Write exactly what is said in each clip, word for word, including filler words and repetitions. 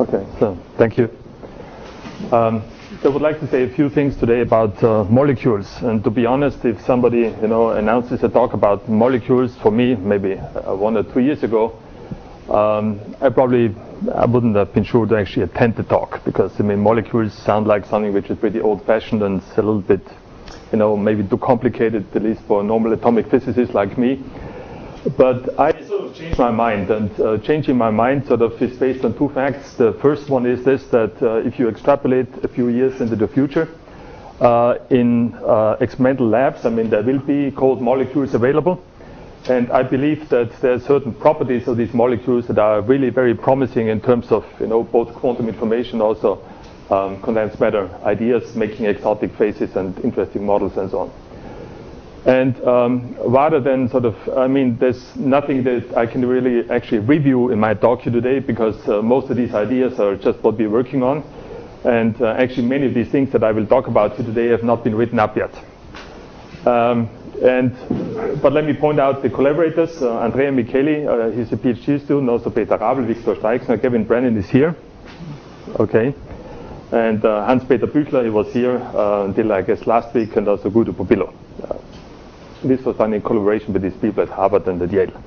Okay, so thank you. Um, I would like to say a few things today about uh, molecules. And to be honest, if somebody, you know, announces a talk about molecules for me, maybe uh, one or two years ago, um, I probably I wouldn't have been sure to actually attend the talk, because I mean molecules sound like something which is pretty old-fashioned and a little bit, you know, maybe too complicated, at least for a normal atomic physicist like me. But I sort of changed my mind, and uh, changing my mind sort of is based on two facts. The first one is this, that uh, if you extrapolate a few years into the future, uh, in uh, experimental labs, I mean, there will be cold molecules available. And I believe that there are certain properties of these molecules that are really very promising in terms of, you know, both quantum information, also um, condensed matter ideas, making exotic phases and interesting models and so on. And um, rather than sort of, I mean, there's nothing that I can really actually review in my talk here today, because uh, most of these ideas are just what we're working on. And uh, actually many of these things that I will talk about here today have not been written up yet. Um, and, but let me point out the collaborators. Uh, Andrea Micheli, uh, he's a PhD student, also Peter Rabel, Viktor Steixner, Kevin Brennan is here. Okay. And uh, Hans-Peter Büchler, he was here uh, until I guess last week, and also Guido Pubillo. Uh, This was done in collaboration with these people at Harvard and at Yale.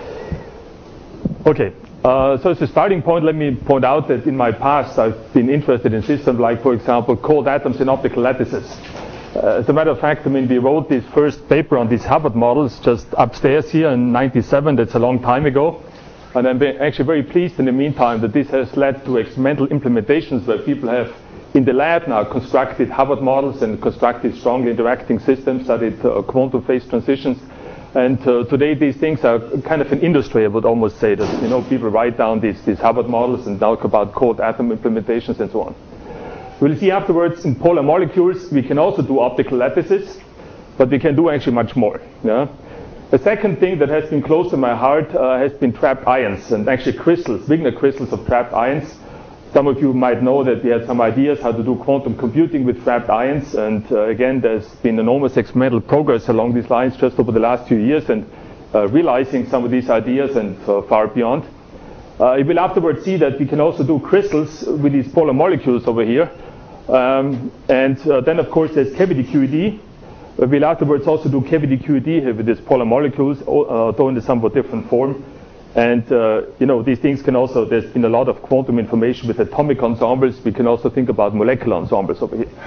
Okay, uh, so as a starting point, let me point out that in my past I've been interested in systems like, for example, cold atoms in optical lattices. Uh, as a matter of fact, I mean, we wrote this first paper on these Harvard models just upstairs here in ninety-seven. That's a long time ago. And I'm actually very pleased in the meantime that this has led to experimental implementations where people have in the lab now constructed Harvard models and constructed strongly interacting systems, studied uh, quantum phase transitions. And uh, today these things are kind of an industry, I would almost say, that, you know, people write down these, these Harvard models and talk about cold atom implementations and so on. We'll see afterwards in polar molecules we can also do optical lattices, but we can do actually much more. Yeah? The second thing that has been close to my heart uh, has been trapped ions, and actually crystals, Wigner crystals of trapped ions. Some of you might know that we had some ideas how to do quantum computing with trapped ions, and uh, again there's been enormous experimental progress along these lines just over the last few years, and uh, realizing some of these ideas and uh, far beyond. Uh, you will afterwards see that we can also do crystals with these polar molecules over here, um, and uh, then of course there's cavity Q E D. Uh, we'll afterwards also do cavity Q E D here with these polar molecules, uh, though in a somewhat different form. And, uh, you know, these things can also, there's been a lot of quantum information with atomic ensembles. We can also think about molecular ensembles over here.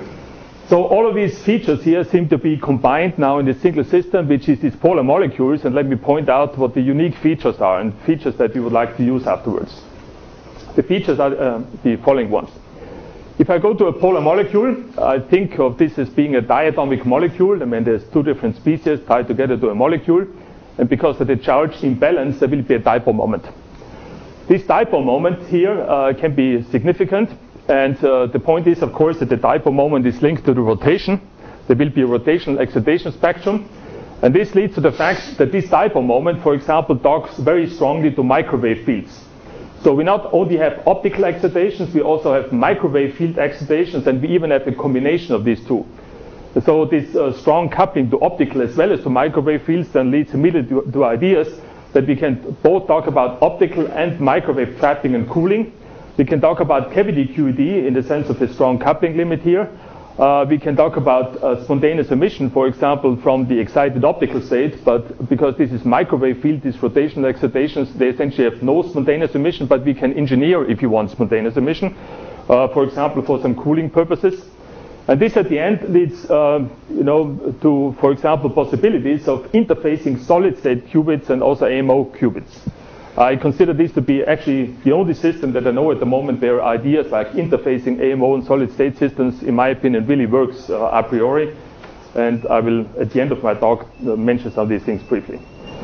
So all of these features here seem to be combined now in a single system, which is these polar molecules. And let me point out what the unique features are, and features that we would like to use afterwards. The features are uh, the following ones. If I go to a polar molecule, I think of this as being a diatomic molecule. I mean, there's two different species tied together to a molecule. And because of the charge imbalance, there will be a dipole moment. This dipole moment here uh, can be significant. And uh, the point is, of course, that the dipole moment is linked to the rotation. There will be a rotational excitation spectrum. And this leads to the fact that this dipole moment, for example, talks very strongly to microwave fields. So we not only have optical excitations, we also have microwave field excitations, and we even have a combination of these two. So this uh, strong coupling to optical as well as to microwave fields then leads immediately to, to ideas that we can both talk about optical and microwave trapping and cooling. We can talk about cavity Q E D in the sense of a strong coupling limit here. Uh, we can talk about uh, spontaneous emission, for example, from the excited optical state, but because this is microwave field, these rotational excitations, they essentially have no spontaneous emission, but we can engineer, if you want, spontaneous emission, uh, for example, for some cooling purposes. And this at the end leads, uh, you know, to, for example, possibilities of interfacing solid-state qubits and also A M O qubits. I consider this to be actually the only system that I know at the moment where ideas like interfacing A M O and solid-state systems, in my opinion, really works uh, a priori. And I will, at the end of my talk, uh, mention some of these things briefly.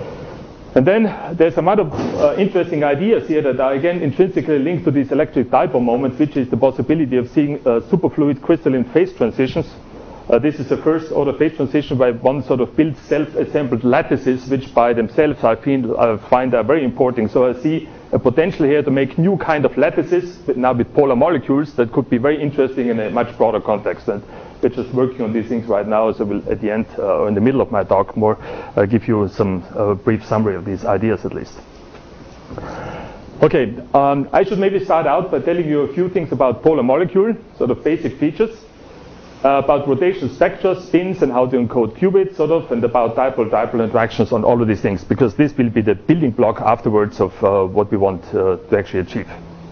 And then there's some other uh, interesting ideas here that are again intrinsically linked to this electric dipole moment, which is the possibility of seeing uh, superfluid crystalline phase transitions. Uh, this is the first order phase transition where one sort of builds self-assembled lattices, which by themselves I find, I find are very important. So I see a potential here to make new kind of lattices, but now with polar molecules, that could be very interesting in a much broader context. And we're just working on these things right now, so we'll at the end, uh, or in the middle of my talk, more uh, give you some uh, brief summary of these ideas at least. Okay, um, I should maybe start out by telling you a few things about polar molecule, sort of basic features, uh, about rotation spectra, spins, and how to encode qubits, sort of, and about dipole-dipole interactions on all of these things, because this will be the building block afterwards of uh, what we want uh, to actually achieve.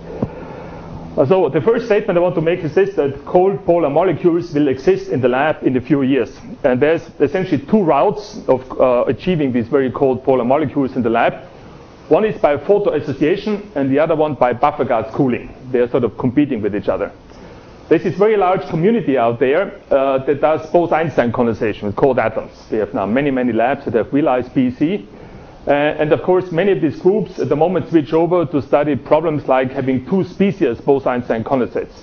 Uh, so the first statement I want to make is this, that cold polar molecules will exist in the lab in a few years. And there's essentially two routes of uh, achieving these very cold polar molecules in the lab. One is by photoassociation, and the other one by buffer gas cooling. They're sort of competing with each other. There's this very large community out there uh, that does Bose-Einstein condensation with cold atoms. We have now many, many labs that have realized B E C. Uh, and of course, many of these groups at the moment switch over to study problems like having two species Bose-Einstein condensates.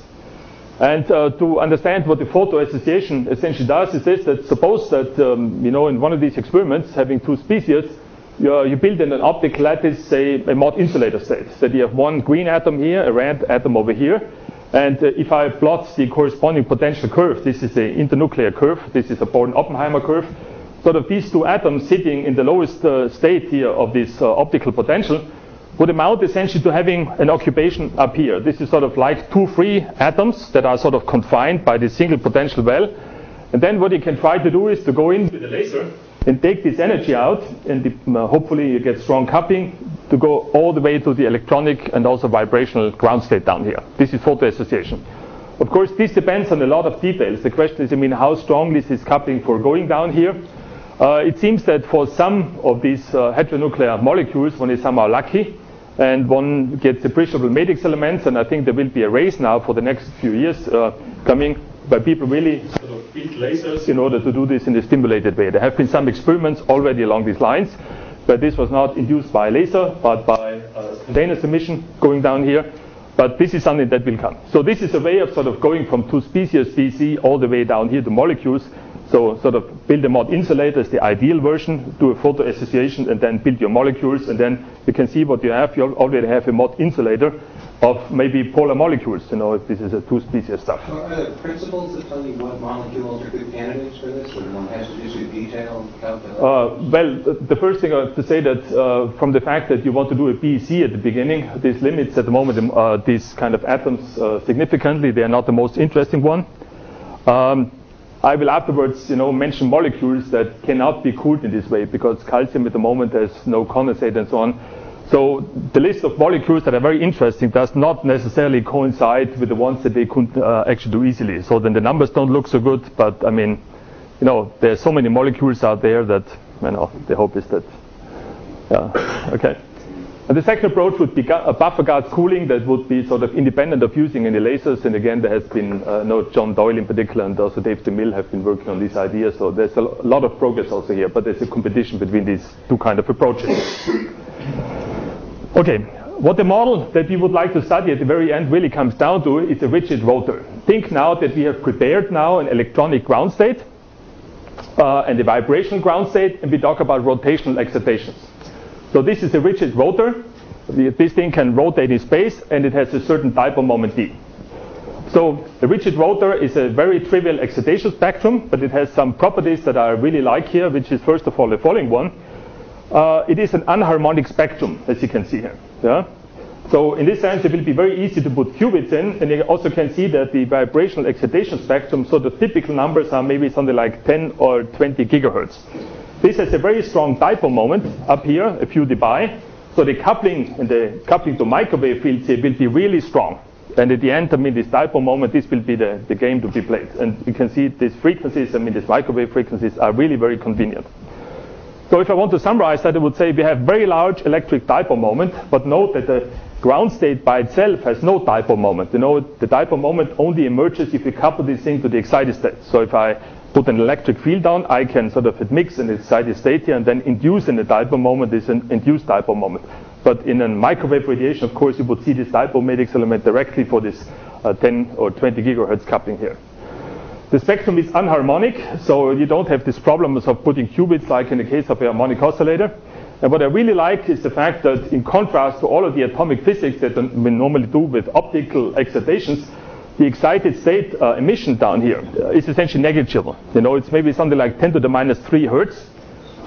And uh, to understand what the photoassociation essentially does is this, that suppose that, um, you know, in one of these experiments, having two species, You, you build in an optical lattice, say, a Mott insulator state. So you have one green atom here, a red atom over here. And uh, if I plot the corresponding potential curve, this is the internuclear curve, this is a Born-Oppenheimer curve, sort of these two atoms sitting in the lowest uh, state here of this uh, optical potential would amount essentially to having an occupation up here. This is sort of like two free atoms that are sort of confined by this single potential well. And then what you can try to do is to go in with a laser and take this energy out, and the, uh, hopefully you get strong coupling to go all the way to the electronic and also vibrational ground state down here. This is photoassociation. Of course, this depends on a lot of details. The question is, I mean, how strong is this coupling for going down here? Uh, it seems that for some of these uh, heteronuclear molecules, one is somehow lucky, and one gets appreciable matrix elements, and I think there will be a race now for the next few years uh, coming, where people really sort of build lasers in order to do this in a stimulated way. There have been some experiments already along these lines, but this was not induced by a laser, but by a spontaneous emission going down here. But this is something that will come. So this is a way of sort of going from two species B E C all the way down here to molecules. So sort of build a Mott insulator is the ideal version, do a photoassociation, and then build your molecules, and then you can see what you have. You already have a Mott insulator of maybe polar molecules, you know, if this is a two-species stuff. So are there principles that tell you what molecules are good candidates for this, or one has to do some detailed calculation? Uh, well, the first thing I have to say that uh, from the fact that you want to do a B E C at the beginning, this limits at the moment uh, these kind of atoms uh, significantly. They are not the most interesting one. Um, I will afterwards, you know, mention molecules that cannot be cooled in this way because calcium at the moment has no condensate and so on. So the list of molecules that are very interesting does not necessarily coincide with the ones that they could uh, actually do easily. So then the numbers don't look so good, but I mean, you know, there are so many molecules out there that, you know, the hope is that, yeah, okay. And the second approach would be a buffer gas cooling that would be sort of independent of using any lasers. And again, there has been, uh, no, John Doyle in particular and also Dave DeMille have been working on these ideas. So there's a lot of progress also here, but there's a competition between these two kind of approaches. Okay, what the model that we would like to study at the very end really comes down to is a rigid rotor. Think now that we have prepared now an electronic ground state uh, and a vibrational ground state, and we talk about rotational excitations. So this is a rigid rotor. This thing can rotate in space, and it has a certain dipole moment d. So a rigid rotor is a very trivial excitation spectrum, but it has some properties that I really like here, which is first of all the following one. Uh, it is an anharmonic spectrum, as you can see here. Yeah? So in this sense, it will be very easy to put qubits in, and you also can see that the vibrational excitation spectrum, so the typical numbers are maybe something like ten or twenty gigahertz. This has a very strong dipole moment up here, a few dBi. So the coupling and the coupling to microwave fields here will be really strong. And at the end, I mean, this dipole moment, this will be the, the game to be played. And you can see these frequencies, I mean, these microwave frequencies are really very convenient. So if I want to summarize that, I would say we have very large electric dipole moment, but note that the ground state by itself has no dipole moment. You know, the dipole moment only emerges if you couple this thing to the excited state. So if I put an electric field down, I can sort of mix an excited state here and then induce in the dipole moment this an induced dipole moment. But in a microwave radiation, of course, you would see this dipole matrix element directly for this uh, ten or twenty gigahertz coupling here. The spectrum is anharmonic, so you don't have these problems of putting qubits like in the case of a harmonic oscillator. And what I really like is the fact that in contrast to all of the atomic physics that we normally do with optical excitations, the excited state uh, emission down here uh, is essentially negligible. You know, it's maybe something like ten to the minus three hertz.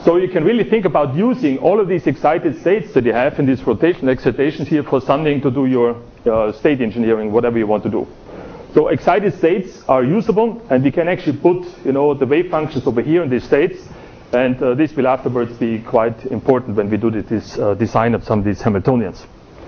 So you can really think about using all of these excited states that you have in these rotational excitations here for something to do your uh, state engineering, whatever you want to do. So excited states are usable, and we can actually put, you know, the wave functions over here in these states, and uh, this will afterwards be quite important when we do this uh, design of some of these Hamiltonians.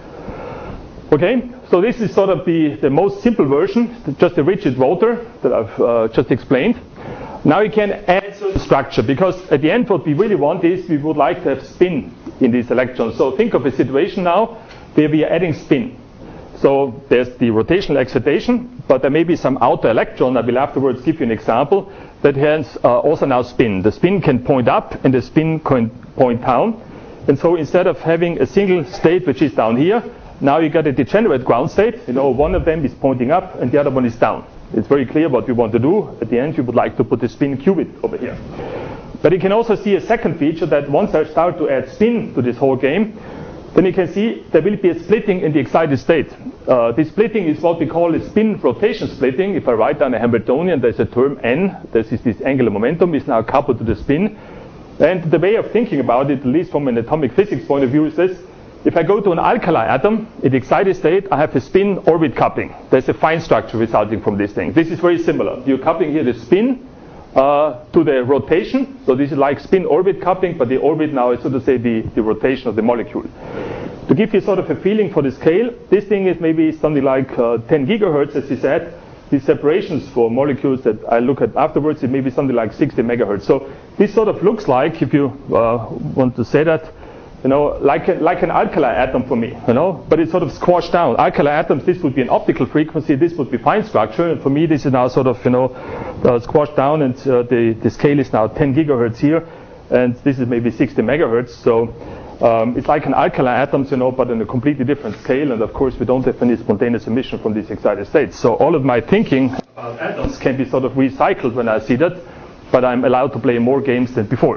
Okay, so this is sort of the, the most simple version, just a rigid rotor that I've uh, just explained. Now you can add certain structure, because at the end what we really want is we would like to have spin in these electrons. So think of a situation now where we are adding spin. So there's the rotational excitation, but there may be some outer electron. I will afterwards give you an example that has uh, also now spin. The spin can point up and the spin can point down. And so instead of having a single state which is down here, now you got a degenerate ground state. You know, one of them is pointing up and the other one is down. It's very clear what we want to do. At the end, you would like to put the spin qubit over here. But you can also see a second feature, that once I start to add spin to this whole game, then you can see there will be a splitting in the excited state. Uh, this splitting is what we call a spin rotation splitting. If I write down a Hamiltonian, there's a term n. This is this angular momentum is now coupled to the spin. And the way of thinking about it, at least from an atomic physics point of view, is this. If I go to an alkali atom, in the excited state, I have a spin-orbit coupling. There's a fine structure resulting from this thing. This is very similar. You're coupling here the spin uh, to the rotation. So this is like spin-orbit coupling, but the orbit now is, so to say, the, the rotation of the molecule. To give you sort of a feeling for the scale, this thing is maybe something like uh, ten gigahertz, as you said. These separations for molecules that I look at afterwards, it may be something like sixty megahertz. So this sort of looks like, if you uh, want to say that, you know, like a, like an alkali atom for me, you know, but it's sort of squashed down. Alkali atoms, this would be an optical frequency, this would be fine structure, and for me this is now sort of, you know, uh, squashed down, and uh, the, the scale is now ten gigahertz here, and this is maybe sixty megahertz, so um, it's like an alkali atoms, you know, but on a completely different scale, and of course we don't have any spontaneous emission from these excited states. So all of my thinking about atoms can be sort of recycled when I see that, but I'm allowed to play more games than before.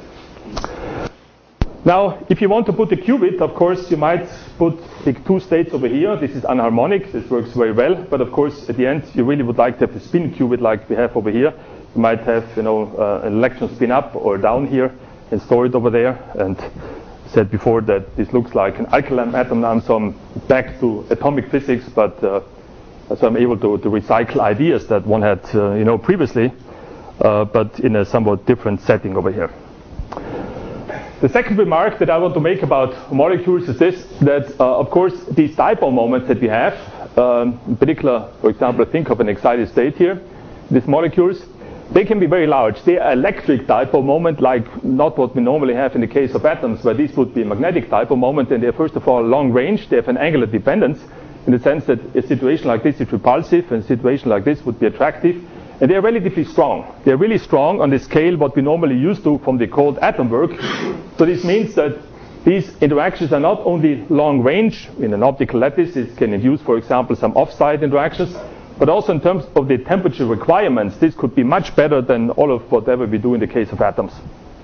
Now, if you want to put a qubit, of course, you might put the two states over here. This is anharmonic. This works very well. But of course, at the end, you really would like to have a spin qubit like we have over here. You might have, you know, uh, an electron spin up or down here and store it over there. And said before that this looks like an alkaline atom now, so I'm back to atomic physics, but uh, so I'm able to, to recycle ideas that one had, uh, you know, previously, uh, but in a somewhat different setting over here. The second remark that I want to make about molecules is this, that uh, of course these dipole moments that we have, um, in particular, for example, think of an excited state here, these molecules, they can be very large. They are electric dipole moment, like not what we normally have in the case of atoms, where these would be a magnetic dipole moment, and they're first of all long range. They have an angular dependence in the sense that a situation like this is repulsive, and a situation like this would be attractive. And they're relatively strong. They're really strong on the scale what we normally used to from the cold atom work. So this means that these interactions are not only long range in an optical lattice. It can induce, for example, some off-site interactions, but also in terms of the temperature requirements, this could be much better than all of whatever we do in the case of atoms.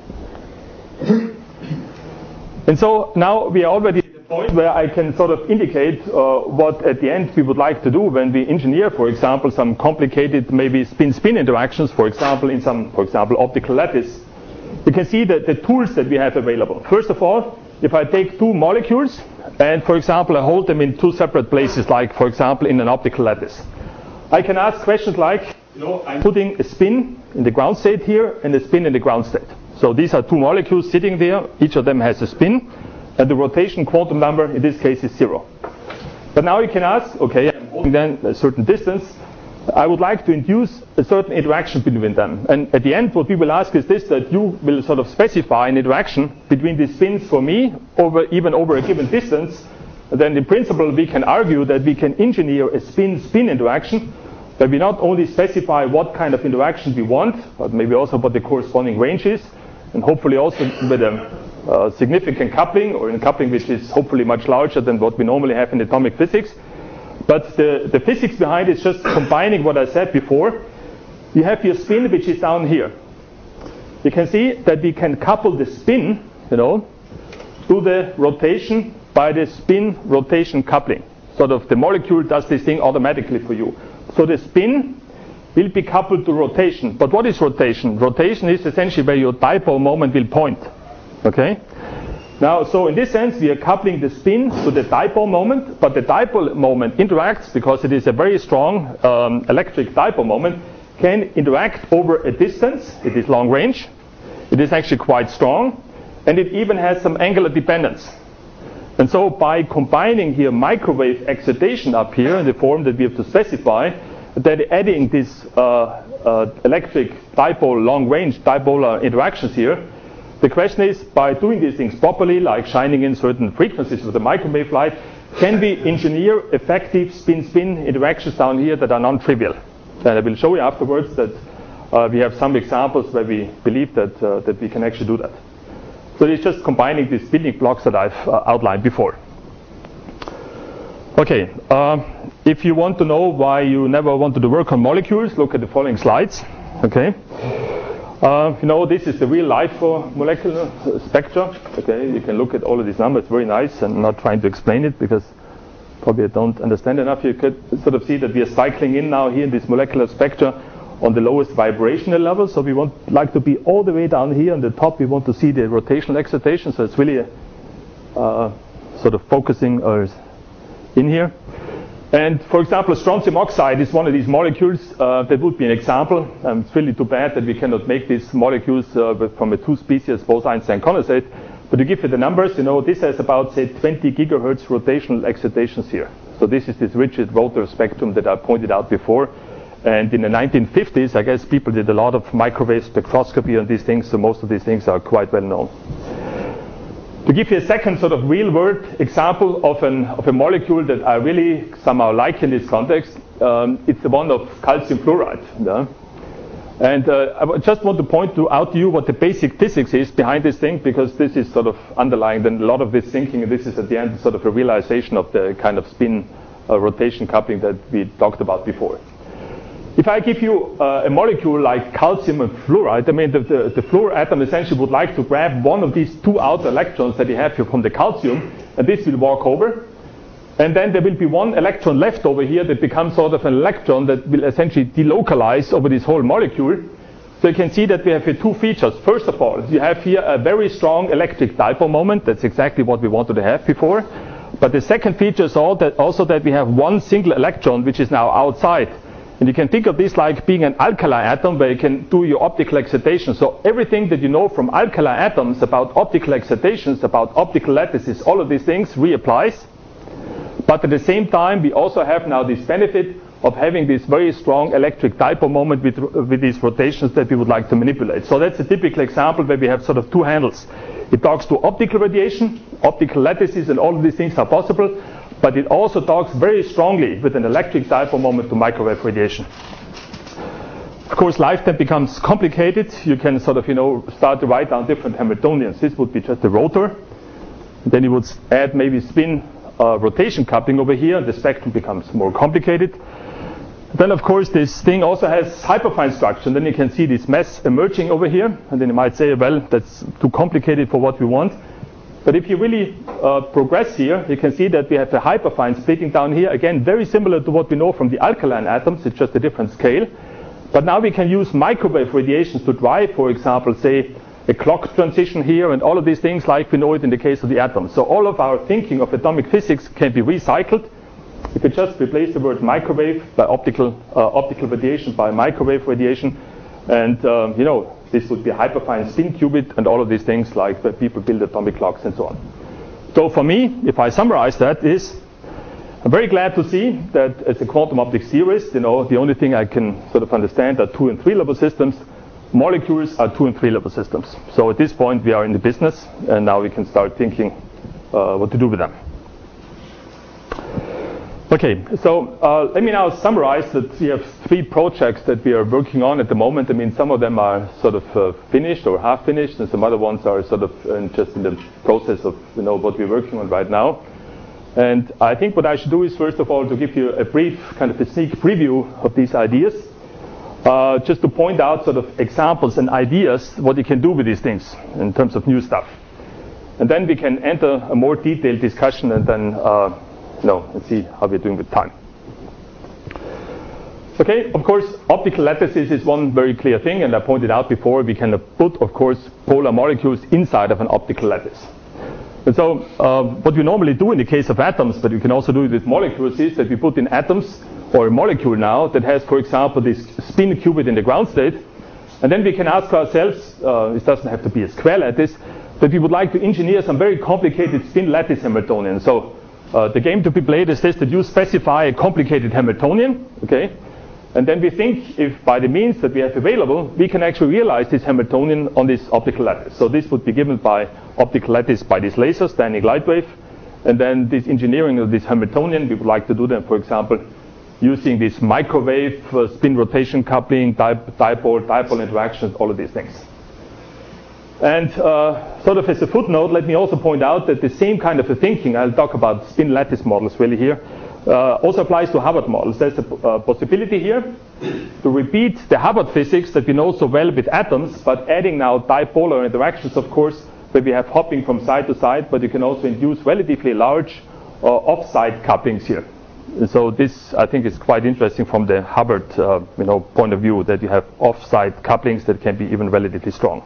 And so now we are already at the point where I can sort of indicate uh, what at the end we would like to do when we engineer, for example, some complicated maybe spin-spin interactions, for example, in some, for example, optical lattice. You can see that the tools that we have available. First of all, if I take two molecules and, for example, I hold them in two separate places, like, for example, in an optical lattice, I can ask questions like, you know, I'm putting a spin in the ground state here and a spin in the ground state. So these are two molecules sitting there. Each of them has a spin, and the rotation quantum number in this case is zero. But now you can ask, okay, I'm holding them a certain distance. I would like to induce a certain interaction between them. And at the end, what we will ask is this, that you will sort of specify an interaction between these spins for me, over even over a given distance. And then in principle, we can argue that we can engineer a spin-spin interaction, but we not only specify what kind of interaction we want, but maybe also what the corresponding range is, and hopefully also with a uh, significant coupling, or a coupling which is hopefully much larger than what we normally have in atomic physics. But the, the physics behind it is just combining what I said before. You have your spin, which is down here. You can see that we can couple the spin, you know, to the rotation by the spin rotation coupling. Sort of the molecule does this thing automatically for you. So the spin will be coupled to rotation. But what is rotation? Rotation is essentially where your dipole moment will point. Okay? Now, so in this sense, we are coupling the spin to the dipole moment, but the dipole moment interacts, because it is a very strong um, electric dipole moment, can interact over a distance. It is long range. It is actually quite strong, and it even has some angular dependence. And so by combining here microwave excitation up here in the form that we have to specify, that adding this uh, uh, electric dipole long range dipolar interactions here, the question is, by doing these things properly, like shining in certain frequencies with the microwave light, can we engineer effective spin-spin interactions down here that are non-trivial? And I will show you afterwards that uh, we have some examples where we believe that, uh, that we can actually do that. So it's just combining these building blocks that I've uh, outlined before. Okay, uh, if you want to know why you never wanted to work on molecules, look at the following slides. Okay. Uh, you know, this is the real life for molecular spectra. Okay, you can look at all of these numbers, very nice, and I'm not trying to explain it because probably I don't understand enough. You could sort of see that we are cycling in now here in this molecular spectra on the lowest vibrational level. So we want like to be all the way down here on the top. We want to see the rotational excitation. So it's really a, uh, sort of focusing uh, in here. And for example, strontium oxide is one of these molecules. Uh, that would be an example. Um, it's really too bad that we cannot make these molecules uh, from a two-species Bose-Einstein condensate. But to give you the numbers, you know, this has about, say, twenty gigahertz rotational excitations here. So this is this rigid rotor spectrum that I pointed out before. And in the nineteen fifties, I guess people did a lot of microwave spectroscopy on these things, so most of these things are quite well known. To give you a second sort of real-world example of, an, of a molecule that I really somehow like in this context, um, it's the one of calcium fluoride. Yeah? And uh, I just want to point to, out to you what the basic physics is behind this thing, because this is sort of underlying then a lot of this thinking, and this is at the end sort of a realization of the kind of spin uh, rotation coupling that we talked about before. If I give you uh, a molecule like calcium and fluoride, I mean the, the, the fluor atom essentially would like to grab one of these two outer electrons that you have here from the calcium, and this will walk over. And then there will be one electron left over here that becomes sort of an electron that will essentially delocalize over this whole molecule. So you can see that we have here two features. First of all, you have here a very strong electric dipole moment. That's exactly what we wanted to have before. But the second feature is all that also that we have one single electron which is now outside. And you can think of this like being an alkali atom where you can do your optical excitation. So everything that you know from alkali atoms about optical excitations, about optical lattices, all of these things reapplies. But at the same time, we also have now this benefit of having this very strong electric dipole moment with, with these rotations that we would like to manipulate. So that's a typical example where we have sort of two handles. It talks to optical radiation, optical lattices, and all of these things are possible. But it also talks very strongly with an electric dipole moment to microwave radiation. Of course, life then becomes complicated. You can sort of, you know, start to write down different Hamiltonians. This would be just a rotor. And then you would add maybe spin uh, rotation coupling over here, and the spectrum becomes more complicated. Then, of course, this thing also has hyperfine structure. And then you can see this mess emerging over here. And then you might say, well, that's too complicated for what we want. But if you really uh, progress here, you can see that we have a hyperfine splitting down here. Again, very similar to what we know from the alkaline atoms. It's just a different scale. But now we can use microwave radiations to drive, for example, say, a clock transition here and all of these things like we know it in the case of the atom. So all of our thinking of atomic physics can be recycled. If you just replace the word microwave by optical, uh, optical radiation by microwave radiation, and um, you know, this would be hyperfine spin qubit and all of these things like where people build atomic clocks and so on. So for me, if I summarize that, is I'm very glad to see that as a quantum optics theorist, you know, the only thing I can sort of understand are two and three level systems. Molecules are two and three level systems. So at this point we are in the business, and now we can start thinking uh, what to do with them. Okay, so uh, let me now summarize that we have three projects that we are working on at the moment. I mean, some of them are sort of uh, finished or half finished, and some other ones are sort of uh, just in the process of, you know, what we're working on right now. And I think what I should do is, first of all, to give you a brief kind of a sneak preview of these ideas, uh, just to point out sort of examples and ideas what you can do with these things in terms of new stuff. And then we can enter a more detailed discussion and then uh, No, let's see how we're doing with time. Okay, of course, optical lattices is one very clear thing, and I pointed out before, we can put, of course, polar molecules inside of an optical lattice. And so uh, what we normally do in the case of atoms, but we can also do it with molecules, is that we put in atoms, or a molecule now, that has, for example, this spin qubit in the ground state, and then we can ask ourselves, uh, it doesn't have to be a square lattice, but we would like to engineer some very complicated spin lattice Hamiltonian. So uh, the game to be played is this, that you specify a complicated Hamiltonian, okay? And then we think if by the means that we have available, we can actually realize this Hamiltonian on this optical lattice. So this would be given by optical lattice by this laser, standing light wave. And then this engineering of this Hamiltonian, we would like to do them, for example, using this microwave, uh, spin rotation coupling, dip dipole, dipole interactions, all of these things. And uh, sort of as a footnote, let me also point out that the same kind of a thinking, I'll talk about spin lattice models really here, Uh, also applies to Hubbard models. There's a uh, possibility here to repeat the Hubbard physics that we know so well with atoms, but adding now dipolar interactions, of course, where we have hopping from side to side, but you can also induce relatively large uh, off-side couplings here. So this, I think, is quite interesting from the Hubbard uh, you know, point of view, that you have off-side couplings that can be even relatively strong.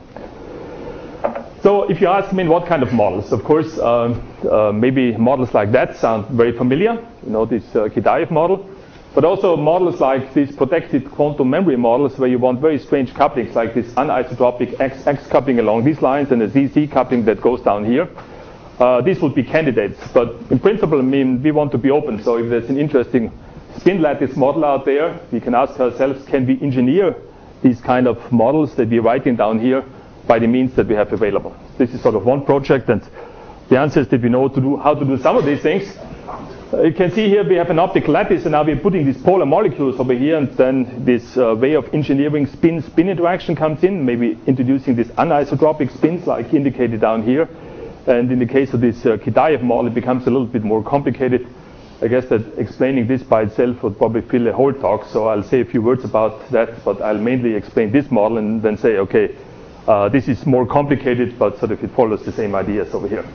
So if you ask me what kind of models, of course, uh, uh, maybe models like that sound very familiar, you know, this uh, Kitaev model, but also models like these protected quantum memory models where you want very strange couplings like this anisotropic X X coupling along these lines and a Z Z coupling that goes down here. Uh, these would be candidates, but in principle, I mean, we want to be open. So if there's an interesting spin lattice model out there, we can ask ourselves, can we engineer these kind of models that we're writing down here by the means that we have available? This is sort of one project, and the answer is that we know to do, how to do some of these things. Uh, you can see here we have an optical lattice, and now we're putting these polar molecules over here, and then this uh, way of engineering spin-spin interaction comes in, maybe introducing these anisotropic spins like indicated down here. And in the case of this uh, Kitaev model, it becomes a little bit more complicated. I guess that explaining this by itself would probably fill a whole talk, so I'll say a few words about that, but I'll mainly explain this model and then say, okay, Uh, this is more complicated, but sort of it follows the same ideas over here.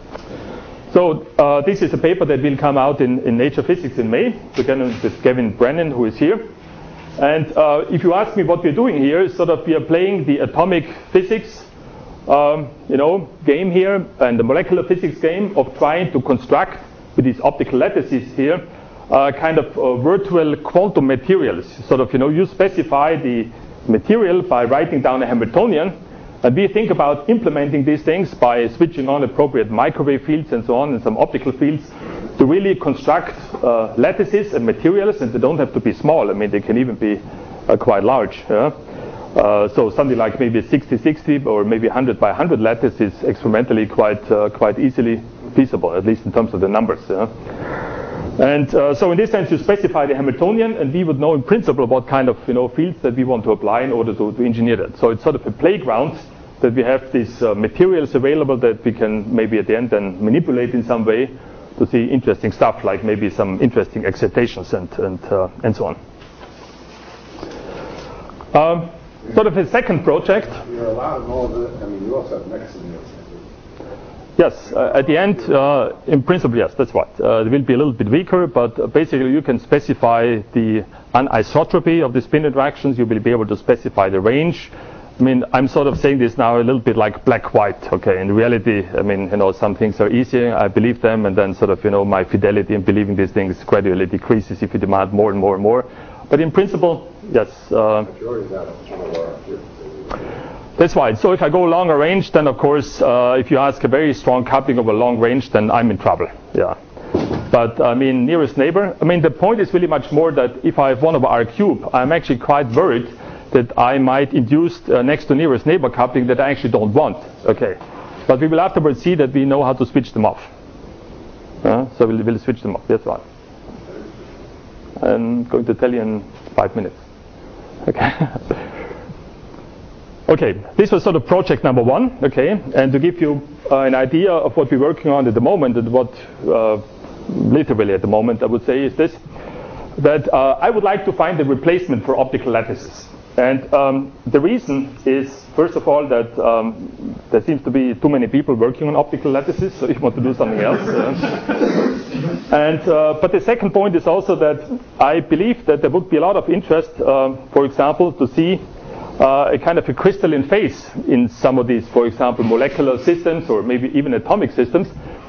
So uh, this is a paper that will come out in, in Nature Physics in May, together with Kevin Brennan, who is here. And uh, if you ask me what we're doing here, is sort of we are playing the atomic physics, um, you know, game here, and the molecular physics game of trying to construct with these optical lattices here, uh, kind of uh, virtual quantum materials. Sort of, you know, you specify the material by writing down a Hamiltonian, and we think about implementing these things by switching on appropriate microwave fields and so on, and some optical fields, to really construct uh, lattices and materials, and they don't have to be small. I mean, they can even be uh, quite large. Yeah? Uh, so something like maybe sixty sixty or maybe one hundred by one hundred lattice is experimentally quite uh, quite easily feasible, at least in terms of the numbers. Yeah? And uh, so in this sense, you specify the Hamiltonian, and we would know in principle what kind of you know fields that we want to apply in order to, to engineer that. So it's sort of a playground that we have these uh, materials available that we can maybe at the end then manipulate in some way to see interesting stuff, like maybe some interesting excitations and and uh, and so on. Um, sort of a second project. You're allowed all the. I mean, you also have mechanisms. Yes, uh, at the end, uh, in principle, yes, that's right. Uh, it will be a little bit weaker, but uh, basically you can specify the anisotropy of the spin interactions. You will be able to specify the range. I mean, I'm sort of saying this now a little bit like black-white, okay? In reality, I mean, you know, some things are easier, I believe them, and then sort of, you know, my fidelity in believing these things gradually decreases if you demand more and more and more. But in principle, yes. Uh, That's right. So if I go longer range, then of course, uh, if you ask a very strong coupling over long range, then I'm in trouble. Yeah. But I mean, nearest neighbor. I mean, the point is really much more that if I have one over R cube, I'm actually quite worried that I might induce uh, next to nearest neighbor coupling that I actually don't want. Okay. But we will afterwards see that we know how to switch them off. Uh, so we'll, we'll switch them off. That's right. I'm going to tell you in five minutes. Okay. Okay, this was sort of project number one, okay, and to give you uh, an idea of what we're working on at the moment, and what uh, literally at the moment I would say is this, that uh, I would like to find a replacement for optical lattices. And um, the reason is, first of all, that um, there seems to be too many people working on optical lattices, so you want to do something else. Uh, And, uh, but the second point is also that I believe that there would be a lot of interest, uh, for example, to see uh, a kind of a crystalline phase in some of these, for example, molecular systems or maybe even atomic systems.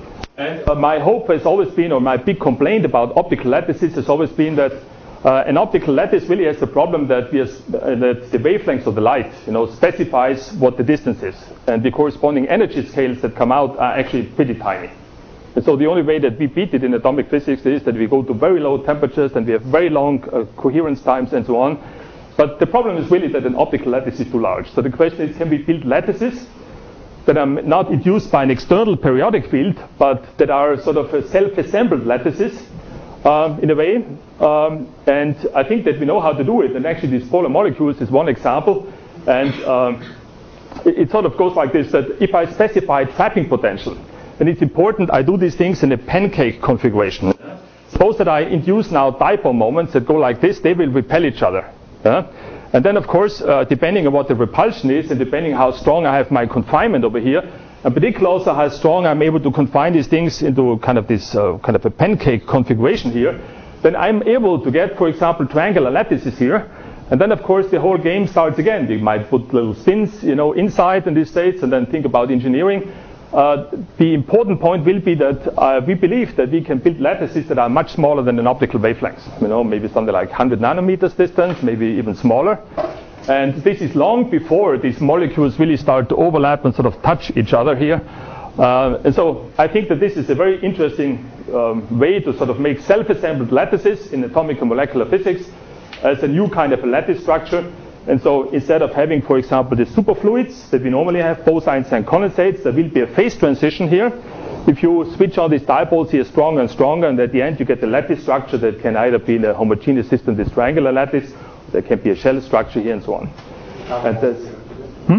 And uh, my hope has always been, or my big complaint about optical lattices has always been that uh, an optical lattice really has the problem that, we has, uh, that the wavelengths of the light, you know, specifies what the distance is. And the corresponding energy scales that come out are actually pretty tiny. And so the only way that we beat it in atomic physics is that we go to very low temperatures and we have very long uh, coherence times and so on. But the problem is really that an optical lattice is too large. So the question is, can we build lattices that are not induced by an external periodic field, but that are sort of uh, self-assembled lattices um, in a way? Um, and I think that we know how to do it. And actually, these polar molecules is one example. And um, it, it sort of goes like this: that if I specify trapping potential, and it's important I do these things in a pancake configuration. Suppose that I induce now dipole moments that go like this, they will repel each other. Yeah? And then, of course, uh, depending on what the repulsion is and depending how strong I have my confinement over here, and particularly also how strong I'm able to confine these things into kind of this uh, kind of a pancake configuration here, then I'm able to get, for example, triangular lattices here. And then, of course, the whole game starts again. We might put little spins, you know, inside in these states and then think about engineering. Uh, the important point will be that uh, we believe that we can build lattices that are much smaller than an optical wavelength. You know, maybe something like one hundred nanometers distance, maybe even smaller. And this is long before these molecules really start to overlap and sort of touch each other here. Uh, and so I think that this is a very interesting um, way to sort of make self-assembled lattices in atomic and molecular physics as a new kind of a lattice structure. And so instead of having, for example, the superfluids that we normally have, bosines and condensates, there will be a phase transition here. If you switch on these dipoles here stronger and stronger, and at the end you get a lattice structure that can either be in a homogeneous system, this triangular lattice, there can be a shell structure here and so on. And hmm?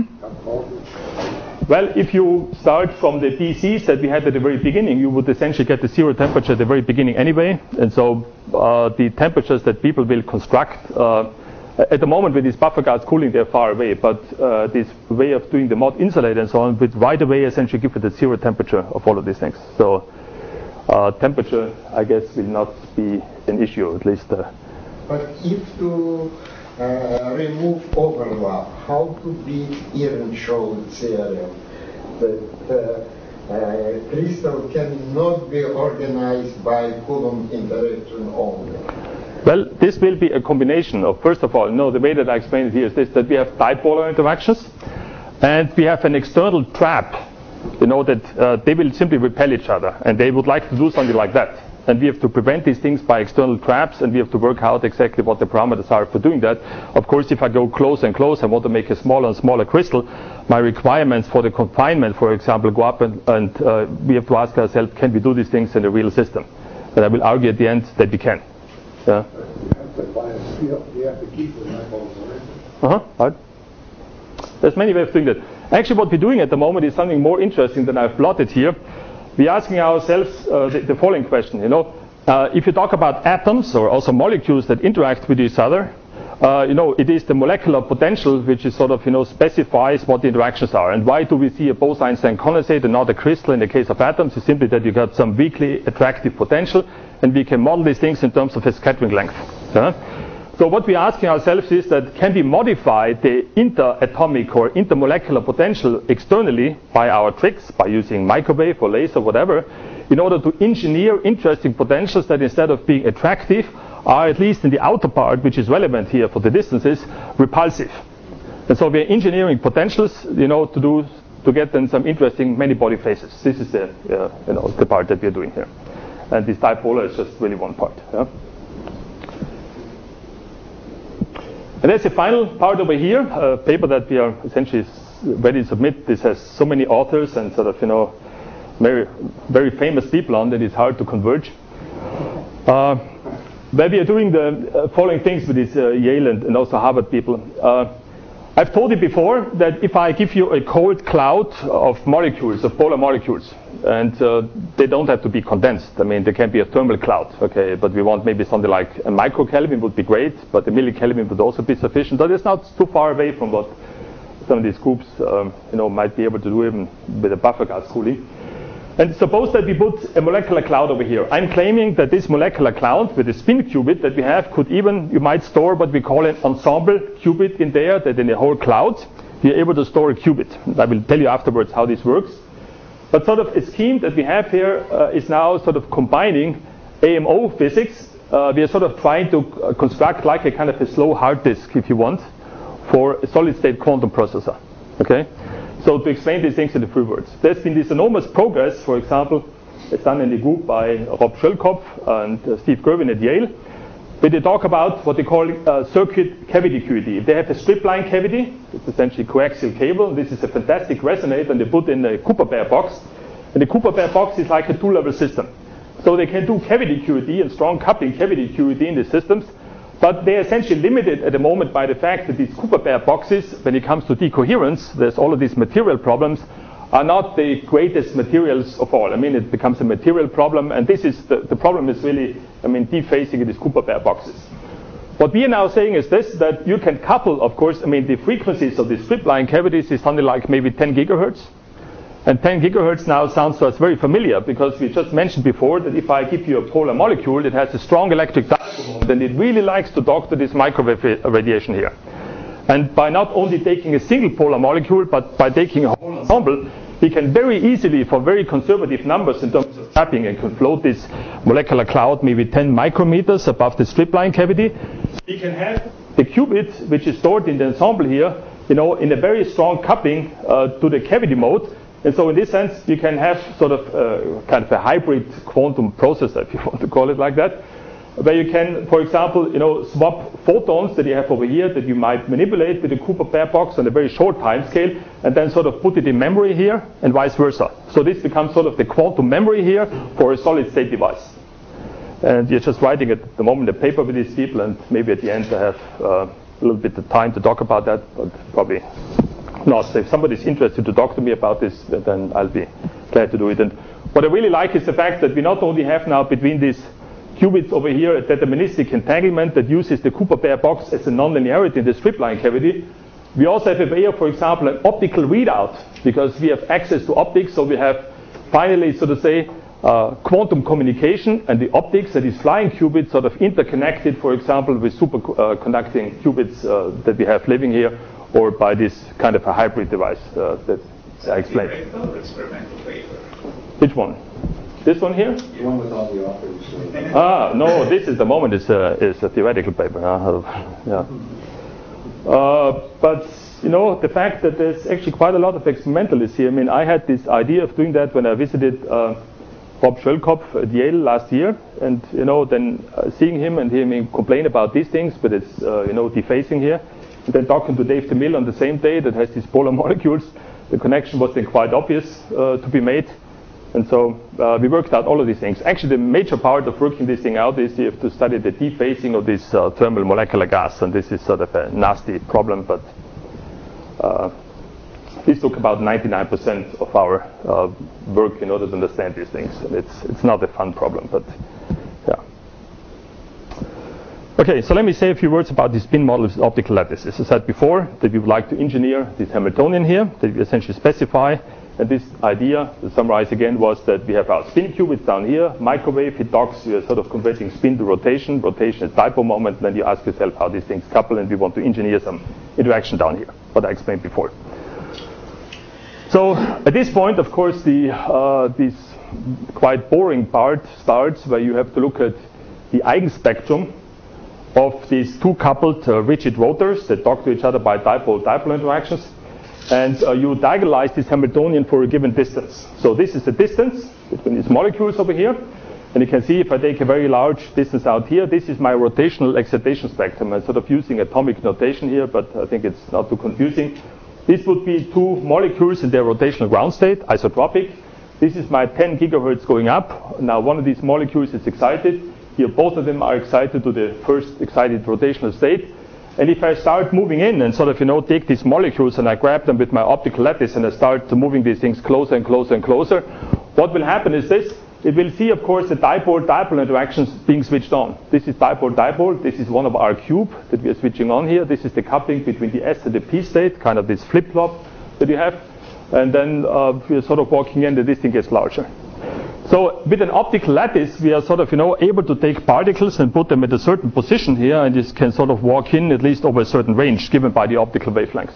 Well, if you start from the D Cs that we had at the very beginning, you would essentially get the zero temperature at the very beginning anyway. And so uh, the temperatures that people will construct uh, at the moment with these buffer gas cooling, they're far away, but uh, this way of doing the mod insulator and so on would right away essentially give it the zero temperature of all of these things. So uh, temperature, I guess, will not be an issue, at least. Uh, but if to uh, remove overlap, how to beat Ehrenschall theorem that uh, uh, crystal cannot be organized by Coulomb interaction only? Well, this will be a combination of, first of all, no, the way that I explained it here is this, that we have dipolar interactions and we have an external trap, you know, that uh, they will simply repel each other and they would like to do something like that. And we have to prevent these things by external traps and we have to work out exactly what the parameters are for doing that. Of course, if I go close and close and want to make a smaller and smaller crystal, my requirements for the confinement, for example, go up and, and uh, we have to ask ourselves, can we do these things in a real system? And I will argue at the end that we can. Yeah. You have to keep the dipoles away. Uh-huh. Right. There's many ways of doing that. Actually, what we're doing at the moment is something more interesting than I've plotted here. We're asking ourselves uh, the, the following question. You know, uh, if you talk about atoms or also molecules that interact with each other, uh, you know, it is the molecular potential which is sort of, you know, specifies what the interactions are. And why do we see a Bose-Einstein condensate and not a crystal in the case of atoms? It's simply that you got some weakly attractive potential, and we can model these things in terms of a scattering length. Yeah? So what we're asking ourselves is that can we modify the interatomic or intermolecular potential externally by our tricks, by using microwave or laser, whatever, in order to engineer interesting potentials that instead of being attractive are, at least in the outer part, which is relevant here for the distances, repulsive. And so we're engineering potentials, you know, to do to get then some interesting many-body phases. This is the, uh, you know, the part that we're doing here. And this dipolar is just really one part. Yeah? And there's a final part over here, a paper that we are essentially ready to submit. This has so many authors and sort of, you know, very, very famous people on that it's hard to converge. Uh, where we are doing the uh, following things with these uh, Yale and, and also Harvard people. Uh, I've told you before that if I give you a cold cloud of molecules, of polar molecules, and uh, they don't have to be condensed. I mean, they can be a thermal cloud, okay, but we want maybe something like a microkelvin would be great, but a millikelvin would also be sufficient. But it's not too far away from what some of these groups, um, you know, might be able to do even with a buffer gas cooling. And suppose that we put a molecular cloud over here. I'm claiming that this molecular cloud with a spin qubit that we have could even, you might store what we call an ensemble qubit in there, that in the whole cloud, we are able to store a qubit. I will tell you afterwards how this works. But sort of a scheme that we have here uh, is now sort of combining A M O physics. Uh, we are sort of trying to uh, construct like a kind of a slow hard disk, if you want, for a solid-state quantum processor. Okay? So to explain these things in a few words, there's been this enormous progress. For example, it's done in the group by Rob Schellkopf and uh, Steve Gerwin at Yale, where they talk about what they call uh, circuit cavity Q E D. If they have a strip line cavity, it's essentially coaxial cable. This is a fantastic resonator, and they put in a Cooper Bear box. And the Cooper Bear box is like a two-level system. So they can do cavity Q E D and strong coupling cavity Q E D in the systems. But they're essentially limited at the moment by the fact that these Cooper Bear boxes, when it comes to decoherence, there's all of these material problems, are not the greatest materials of all. I mean, it becomes a material problem, and this is the, the problem is really, I mean, dephasing in these Cooper Bear boxes. What we are now saying is this, that you can couple, of course, I mean, the frequencies of these strip line cavities is something like maybe ten gigahertz. And ten gigahertz now sounds to us very familiar, because we just mentioned before that if I give you a polar molecule that has a strong electric dipole moment, then it really likes to dock to this microwave radiation here. And by not only taking a single polar molecule, but by taking a whole ensemble, we can very easily, for very conservative numbers in terms of trapping, and can float this molecular cloud maybe ten micrometers above the strip line cavity. We can have the qubit, which is stored in the ensemble here, you know, in a very strong coupling uh, to the cavity mode. And so in this sense, you can have sort of uh, kind of a hybrid quantum processor, if you want to call it like that, where you can, for example, you know, swap photons that you have over here that you might manipulate with a Cooper Bear box on a very short time scale, and then sort of put it in memory here, and vice versa. So this becomes sort of the quantum memory here for a solid-state device. And you're just writing at the moment a paper with these people, and maybe at the end I have uh, a little bit of time to talk about that, but probably not. So if somebody's interested to talk to me about this, then I'll be glad to do it. And what I really like is the fact that we not only have now between these qubits over here a deterministic entanglement that uses the Cooper Bear box as a nonlinearity in the strip line cavity, we also have a way of, for example, an optical readout, because we have access to optics. So we have finally, so to say, uh, quantum communication, and the optics that is flying qubits sort of interconnected, for example, with superconducting uh, qubits uh, that we have living here, or by this kind of a hybrid device uh, that I explained. Experimental paper. Which one? This one here? The one with all the authors. Uh, ah, no, this is the moment is a, is a theoretical paper. Uh, yeah. Uh, but, you know, the fact that there's actually quite a lot of experimentalists here. I mean, I had this idea of doing that when I visited uh, Rob Schellkopf at Yale last year. And, you know, then uh, seeing him and hearing him complain about these things, but it's, uh, you know, defacing here. And then talking to Dave DeMille on the same day that has these polar molecules, the connection was then quite obvious uh, to be made. And so uh, we worked out all of these things. Actually, the major part of working this thing out is you have to study the dephasing of this uh, thermal molecular gas. And this is sort of a nasty problem, but uh, this took about ninety-nine percent of our uh, work in order to understand these things. And it's, it's not a fun problem, but yeah. Okay, so let me say a few words about the spin model of optical lattice. As I said before, that we would like to engineer this Hamiltonian here, that we essentially specify. And this idea, to summarize again, was that we have our spin qubits down here, microwave, it docks, we are sort of converting spin to rotation, rotation is dipole moment, and then you ask yourself how these things couple, and we want to engineer some interaction down here, what I explained before. So at this point, of course, the uh, this quite boring part starts, where you have to look at the eigenspectrum of these two coupled uh, rigid rotors that dock to each other by dipole-dipole interactions. And uh, you diagonalize this Hamiltonian for a given distance. So this is the distance between these molecules over here. And you can see if I take a very large distance out here, this is my rotational excitation spectrum. I'm sort of using atomic notation here, but I think it's not too confusing. This would be two molecules in their rotational ground state, isotropic. This is my ten gigahertz going up. Now one of these molecules is excited. Here both of them are excited to the first excited rotational state. And if I start moving in and sort of, you know, take these molecules and I grab them with my optical lattice and I start moving these things closer and closer and closer, what will happen is this. It will see, of course, the dipole-dipole interactions being switched on. This is dipole-dipole. This is one of our cube that we are switching on here. This is the coupling between the S and the P state, kind of this flip-flop that you have. And then uh, we are sort of walking in that this thing gets larger. So with an optical lattice, we are sort of, you know, able to take particles and put them at a certain position here, and this can sort of walk in at least over a certain range given by the optical wavelengths.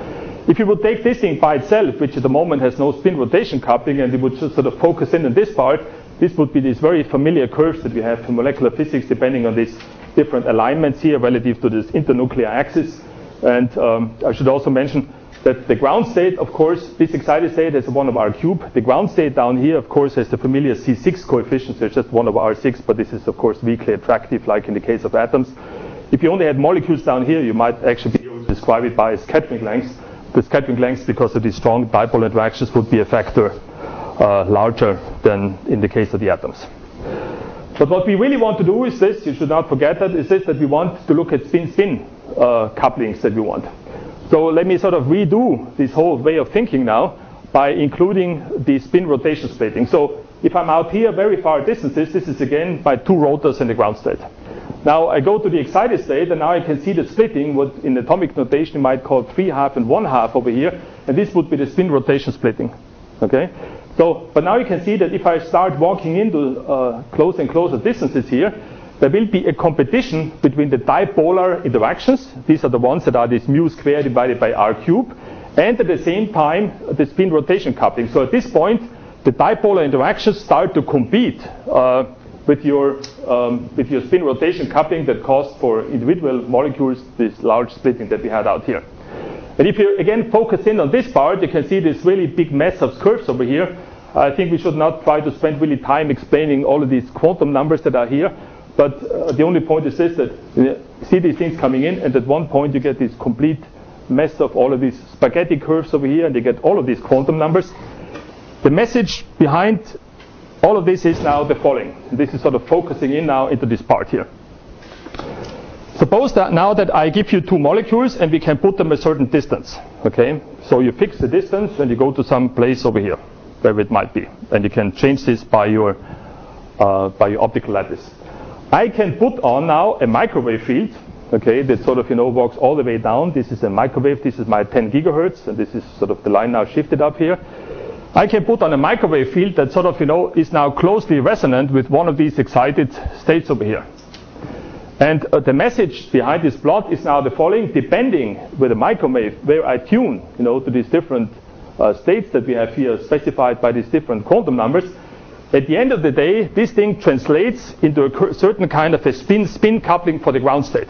If you would take this thing by itself, which at the moment has no spin rotation coupling, and you would just sort of focus in on this part, this would be these very familiar curves that we have in molecular physics, depending on these different alignments here relative to this internuclear axis. And um, I should also mention that the ground state, of course, this excited state is one of R cube. The ground state down here, of course, has the familiar C six coefficient, so it's just one over R six, but this is, of course, weakly attractive, like in the case of atoms. If you only had molecules down here, you might actually be able to describe it by a scattering length. The scattering length, because of these strong dipole interactions, would be a factor uh, larger than in the case of the atoms. But what we really want to do is this, you should not forget that, is this, that we want to look at spin-spin uh, couplings that we want. So let me sort of redo this whole way of thinking now by including the spin rotation splitting. So if I'm out here very far distances, this is again by two rotors in the ground state. Now I go to the excited state, and now I can see the splitting, what in atomic notation you might call three half and one half over here, and this would be the spin rotation splitting. Okay? So, but now you can see that if I start walking into uh, closer and closer distances here, there will be a competition between the dipolar interactions. These are the ones that are this mu squared divided by R cube, and at the same time the spin rotation coupling. So at this point, the dipolar interactions start to compete uh, with your um, with your spin rotation coupling that caused for individual molecules this large splitting that we had out here. And if you again focus in on this part, you can see this really big mess of curves over here. I think we should not try to spend really time explaining all of these quantum numbers that are here. But uh, the only point is this, that you see these things coming in, and at one point you get this complete mess of all of these spaghetti curves over here, and you get all of these quantum numbers. The message behind all of this is now the following. This is sort of focusing in now into this part here. Suppose that now that I give you two molecules and we can put them a certain distance. Okay, so you fix the distance and you go to some place over here, wherever it might be, and you can change this by your uh, by your optical lattice. I can put on now a microwave field, okay, that sort of, you know, walks all the way down. This is a microwave, this is my ten gigahertz, and this is sort of the line now shifted up here. I can put on a microwave field that sort of, you know, is now closely resonant with one of these excited states over here. And uh, the message behind this plot is now the following: depending with a microwave where I tune, you know, to these different uh, states that we have here specified by these different quantum numbers, at the end of the day, this thing translates into a certain kind of a spin-spin coupling for the ground state.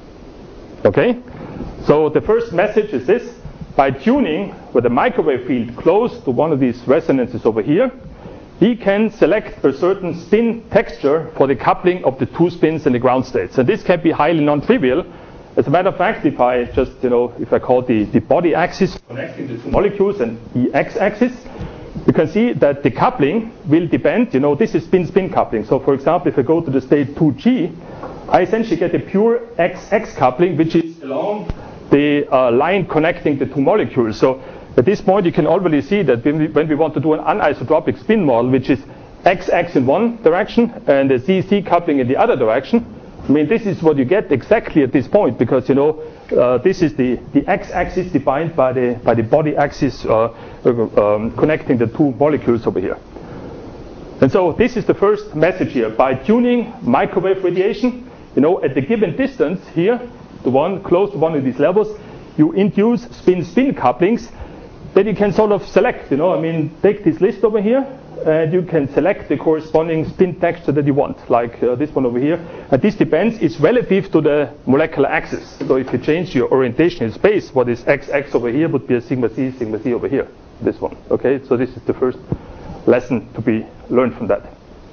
Okay? So the first message is this: by tuning with a microwave field close to one of these resonances over here, he can select a certain spin texture for the coupling of the two spins in the ground states. And this can be highly non-trivial. As a matter of fact, if I just, you know, if I call the, the body axis connecting the two molecules and the x-axis, you can see that the coupling will depend, you know, this is spin-spin coupling. So for example, if I go to the state two G, I essentially get a pure X X coupling, which is along the uh, line connecting the two molecules. So at this point, you can already see that when we, when we want to do an anisotropic spin model, which is X X in one direction and a Z Z coupling in the other direction, I mean, this is what you get exactly at this point, because, you know, uh, this is the, the x-axis defined by the by the body axis uh, um, connecting the two molecules over here. And so this is the first message here. By tuning microwave radiation, you know, at the given distance here, the one close to one of these levels, you induce spin-spin couplings that you can sort of select. You know, I mean, take this list over here, and you can select the corresponding spin texture that you want, like uh, this one over here. And this depends, it's relative to the molecular axis. So if you change your orientation in space, what is X X over here would be a sigma C, sigma C over here, this one. Okay, so this is the first lesson to be learned from that.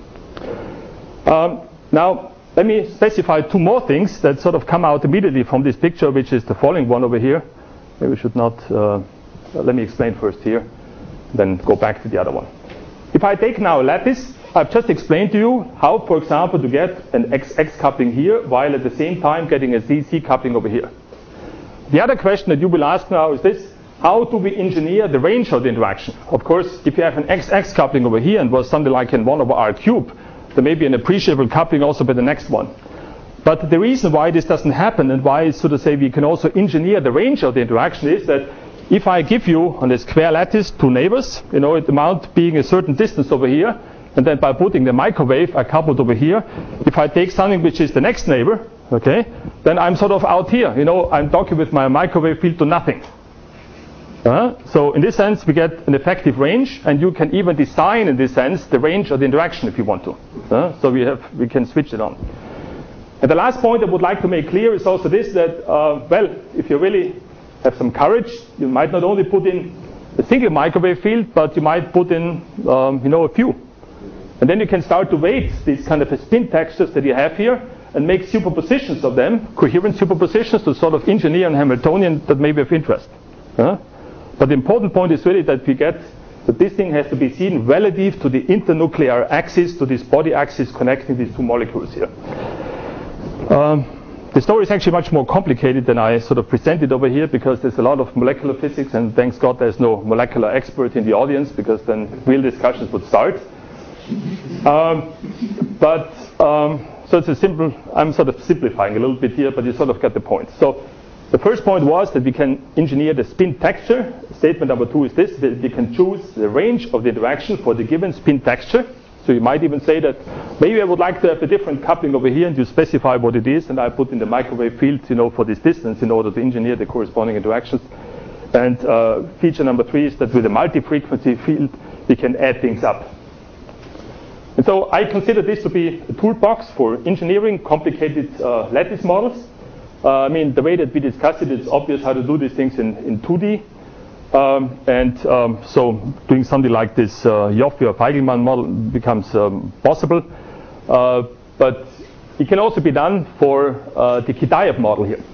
Um, now, let me specify two more things that sort of come out immediately from this picture, which is the following one over here. Maybe we should not, uh, let me explain first here, then go back to the other one. If I take now a lattice, I've just explained to you how, for example, to get an X X coupling here, while at the same time getting a Z Z coupling over here. The other question that you will ask now is this: how do we engineer the range of the interaction? Of course, if you have an X X coupling over here and was something like in one over R cube, there may be an appreciable coupling also by the next one. But the reason why this doesn't happen, and why, so to say, we can also engineer the range of the interaction, is that if I give you on a square lattice two neighbors, you know, it amount being a certain distance over here, and then by putting the microwave I coupled over here, if I take something which is the next neighbor, okay, then I'm sort of out here. You know, I'm docking with my microwave field to nothing. Uh, so in this sense, we get an effective range, and you can even design, in this sense, the range of the interaction if you want to. Uh, so we have, we can switch it on. And the last point I would like to make clear is also this: that uh, well, if you really have some courage, you might not only put in a single microwave field, but you might put in, um, you know, a few, and then you can start to weight these kind of spin textures that you have here, and make superpositions of them, coherent superpositions, to sort of engineer a Hamiltonian that may be of interest. Uh, But the important point is really that we get that this thing has to be seen relative to the internuclear axis, to this body axis connecting these two molecules here. Um, the story is actually much more complicated than I sort of presented over here, because there's a lot of molecular physics, and thanks God there's no molecular expert in the audience, because then real discussions would start. Um, but um, so it's a simple, I'm sort of simplifying a little bit here, but you sort of get the point. So the first point was that we can engineer the spin texture. Statement number two is this: that we can choose the range of the interaction for the given spin texture. So you might even say that maybe I would like to have a different coupling over here, and you specify what it is, and I put in the microwave field, you know, for this distance in order to engineer the corresponding interactions. And uh, feature number three is that with a multi-frequency field, we can add things up. And so I consider this to be a toolbox for engineering complicated uh, lattice models. Uh, I mean, the way that we discussed it, it's obvious how to do these things in, in two D. Um, and um, so doing something like this uh, Joffe or Feigelman model becomes um, possible. Uh, but it can also be done for uh, the Kidaev model here.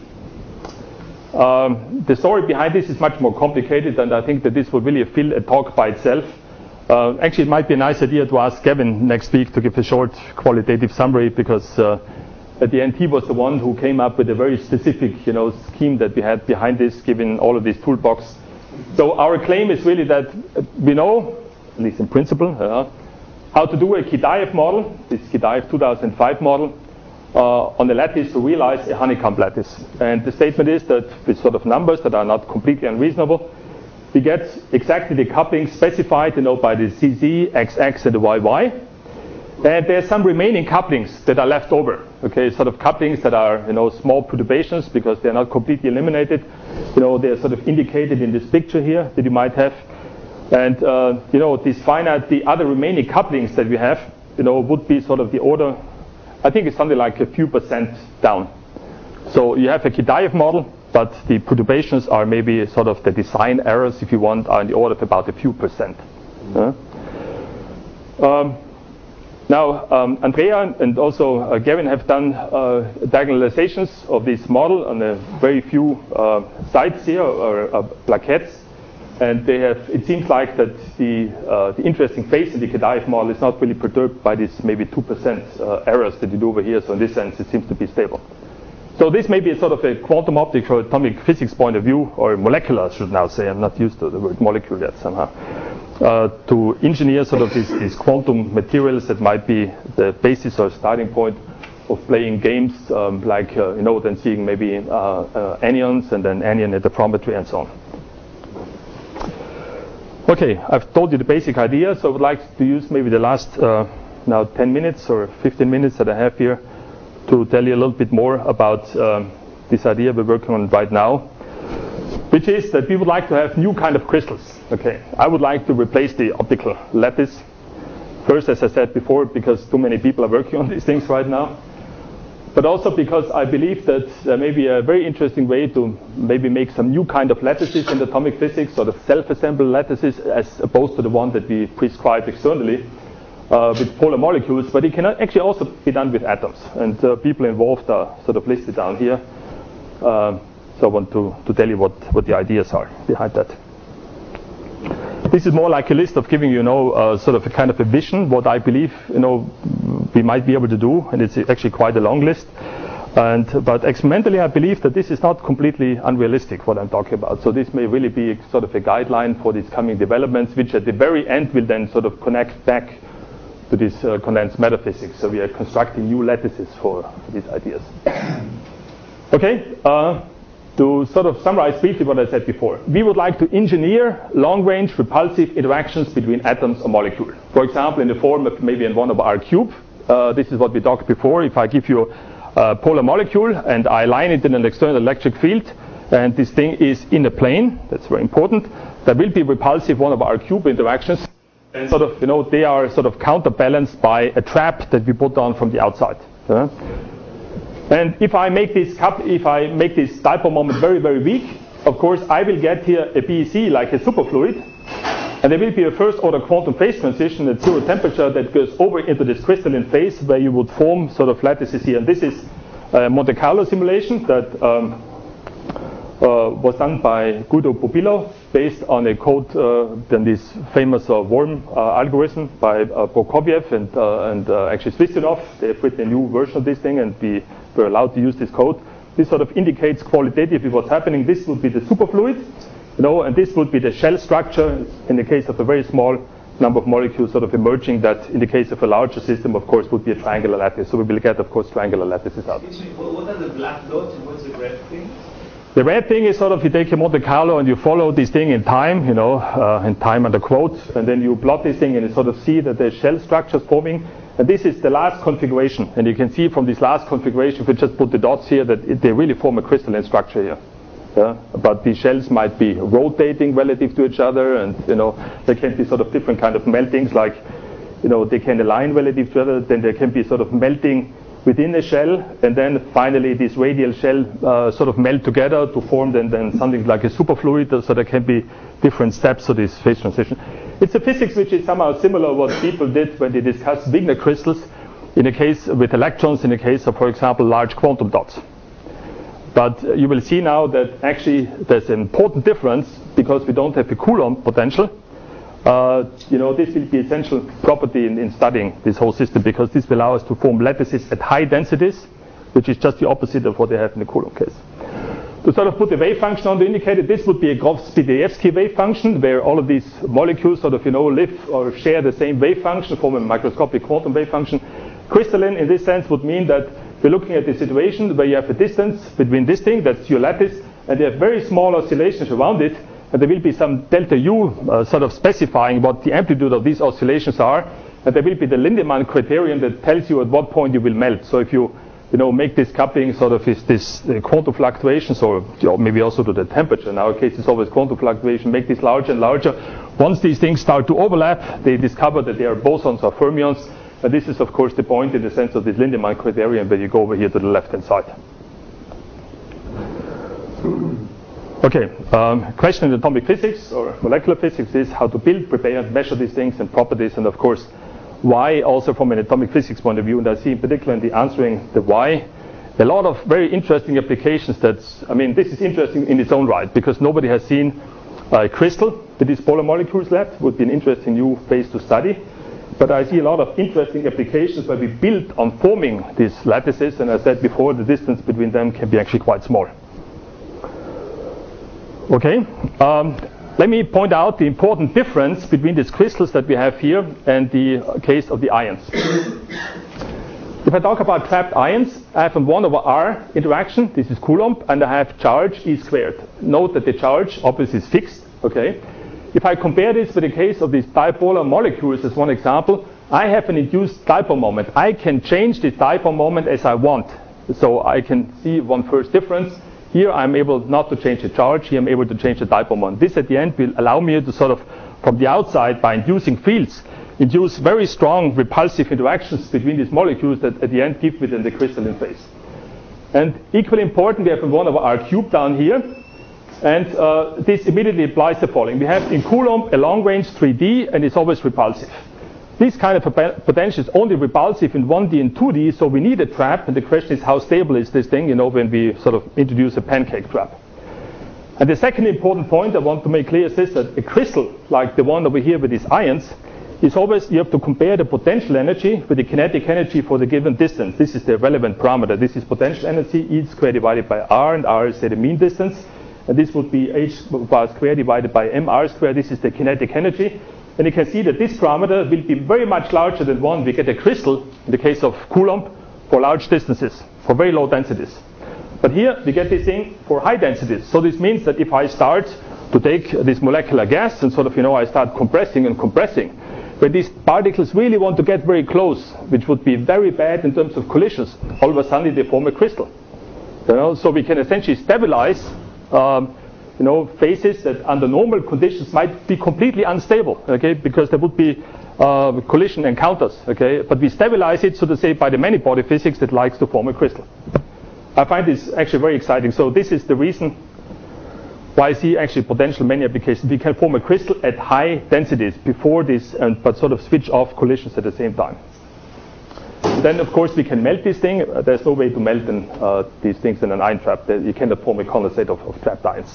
Um, the story behind this is much more complicated, and I think that this will really fill a talk by itself. Uh, actually, it might be a nice idea to ask Gavin next week to give a short qualitative summary, because uh, at the end, he was the one who came up with a very specific, you know, scheme that we had behind this, given all of these toolbox. So our claim is really that we know, at least in principle, uh, how to do a Kidaev model, this Kidaev two thousand five model, uh, on a lattice to realize a honeycomb lattice. And the statement is that with sort of numbers that are not completely unreasonable, we get exactly the coupling specified, you know, by the Z Z, X X, and the Y Y. And there's some remaining couplings that are left over. Okay, sort of couplings that are, you know, small perturbations, because they're not completely eliminated. You know, they're sort of indicated in this picture here that you might have. And uh, you know, these finite, the other remaining couplings that we have, you know, would be sort of the order, I think it's something like a few percent down. So you have a Kidaev model, but the perturbations are maybe sort of the design errors, if you want, are in the order of about a few percent. Uh, um, Now, um, Andrea and also uh, Gavin have done uh, diagonalizations of this model on a very few uh, sites here, or uh, plaquettes, and they have. It seems like that the uh, the interesting phase in the Kidaev model is not really perturbed by this maybe two percent uh, errors that you do over here. So in this sense, it seems to be stable. So this may be a sort of a quantum optics or atomic physics point of view, or molecular, I should now say. I'm not used to the word molecule yet somehow. Uh, to engineer sort of these, these quantum materials that might be the basis or starting point of playing games, um, like, uh, you know, then seeing maybe uh, uh, anyons and then anion interferometry and so on. Okay, I've told you the basic idea, so I would like to use maybe the last uh, now ten minutes or fifteen minutes that I have here to tell you a little bit more about um, this idea we're working on right now, which is that we would like to have new kind of crystals. Okay, I would like to replace the optical lattice. First, as I said before, because too many people are working on these things right now, but also because I believe that there may be a very interesting way to maybe make some new kind of lattices in atomic physics, sort of self-assembled lattices, as opposed to the one that we prescribe externally uh, with polar molecules. But it can actually also be done with atoms, and uh, people involved are sort of listed down here. Uh, So I want to, to tell you what, what the ideas are behind that. This is more like a list of giving you, you know, uh, sort of a kind of a vision, what I believe, you know, we might be able to do, and it's actually quite a long list. And but experimentally, I believe that this is not completely unrealistic, what I'm talking about. So this may really be sort of a guideline for these coming developments, which at the very end will then sort of connect back to this uh, condensed matter physics. So we are constructing new lattices for, for these ideas. Okay. Uh, to sort of summarize briefly what I said before. We would like to engineer long-range repulsive interactions between atoms or molecules. For example, in the form of maybe in one over R cubed. Uh, this is what we talked before. If I give you a polar molecule and I line it in an external electric field, and this thing is in a plane, that's very important, there will be repulsive one over R cubed interactions. And sort of, you know, they are sort of counterbalanced by a trap that we put on from the outside. Uh, and if I make this cup, if I make this dipole moment very, very weak, of course, I will get here a B E C like a superfluid, and there will be a first order quantum phase transition at zero temperature that goes over into this crystalline phase where you would form sort of lattices here. And this is a Monte Carlo simulation that um, uh, was done by Guido Pubillo based on a code, uh, then this famous uh, worm uh, algorithm by uh, Prokofiev and, uh, and uh, actually Svistunov. They have written a new version of this thing, and we were allowed to use this code. This sort of indicates qualitatively what's happening. This would be the superfluid, you know, and this would be the shell structure in the case of a very small number of molecules sort of emerging. That in the case of a larger system, of course, would be a triangular lattice. So we will get, of course, triangular lattices out. What are the black dots and what's the red thing? The red thing is sort of you take a Monte Carlo and you follow this thing in time, you know, uh, in time under quotes, and then you plot this thing and you sort of see that there's shell structures forming. And this is the last configuration. And you can see from this last configuration, if we just put the dots here, that it, they really form a crystalline structure here. Yeah? But the shells might be rotating relative to each other, and, you know, there can be sort of different kind of meltings, like, you know, they can align relative to each other, then there can be sort of melting within the shell, and then finally this radial shell uh, sort of melt together to form then, then something like a superfluid, so there can be different steps to this phase transition. It's a physics which is somehow similar to what people did when they discussed Wigner crystals in a case with electrons, in the case of, for example, large quantum dots. But uh, you will see now that actually there's an important difference because we don't have a Coulomb potential. Uh, you know, this will be essential property in, in studying this whole system, because this will allow us to form lattices at high densities, which is just the opposite of what they have in the Coulomb case. To sort of put the wave function on the indicator, this would be a Grotz-Spideyevsky wave function, where all of these molecules sort of, you know, live or share the same wave function, form a microscopic quantum wave function. Crystalline, in this sense, would mean that we're looking at the situation where you have a distance between this thing, that's your lattice, and you have very small oscillations around it. And there will be some delta U uh, sort of specifying what the amplitude of these oscillations are. And there will be the Lindemann criterion that tells you at what point you will melt. So if you, you know, make this coupling sort of is this uh, quantum fluctuations, or you know, maybe also to the temperature. In our case, it's always quantum fluctuation. Make this larger and larger. Once these things start to overlap, they discover that they are bosons or fermions. And this is, of course, the point in the sense of this Lindemann criterion, where you go over here to the left-hand side. Okay, um, question in atomic physics or molecular physics is how to build, prepare, and measure these things and properties, and of course, why also from an atomic physics point of view. And I see in particular in the answering the why, a lot of very interesting applications. That's, I mean, this is interesting in its own right, because nobody has seen a crystal with these polar molecules left. Would be an interesting new phase to study. But I see a lot of interesting applications where we build on forming these lattices, and as I said before, the distance between them can be actually quite small. Okay, um, let me point out the important difference between these crystals that we have here and the case of the ions. If I talk about trapped ions, I have a one over R interaction, this is Coulomb, and I have charge E squared. Note that the charge obviously is fixed, okay? If I compare this with the case of these dipolar molecules as one example, I have an induced dipole moment. I can change this dipole moment as I want. So I can see one first difference. Here I'm able not to change the charge, here I'm able to change the dipole moment. This at the end will allow me to sort of, from the outside, by inducing fields, induce very strong repulsive interactions between these molecules that at the end give within the crystalline phase. And equally important, we have a one over R cubed down here, and uh, this immediately implies the following. We have in Coulomb a long range three D, and it's always repulsive. This kind of a potential is only repulsive in one D and two D, so we need a trap, and the question is how stable is this thing, you know, when we sort of introduce a pancake trap. And the second important point I want to make clear is this, that a crystal, like the one over here with these ions, is always, you have to compare the potential energy with the kinetic energy for the given distance. This is the relevant parameter. This is potential energy, E squared divided by R, and R is say the mean distance. And this would be H bar squared divided by M R squared. This is the kinetic energy. And you can see that this parameter will be very much larger than one. We get a crystal, in the case of Coulomb, for large distances, for very low densities. But here we get this thing for high densities. So this means that if I start to take this molecular gas and sort of, you know, I start compressing and compressing, when these particles really want to get very close, which would be very bad in terms of collisions, all of a sudden they form a crystal. You know, so we can essentially stabilize, um, you know, phases that under normal conditions might be completely unstable, okay, because there would be uh, collision encounters, okay, but we stabilize it, so to say, by the many-body physics that likes to form a crystal. I find this actually very exciting. So this is the reason why I see actually potential many applications. We can form a crystal at high densities before this, and but sort of switch off collisions at the same time. Then, of course, we can melt this thing. Uh, there's no way to melt in, uh, these things in an ion trap. You cannot form a condensate of, of trapped ions.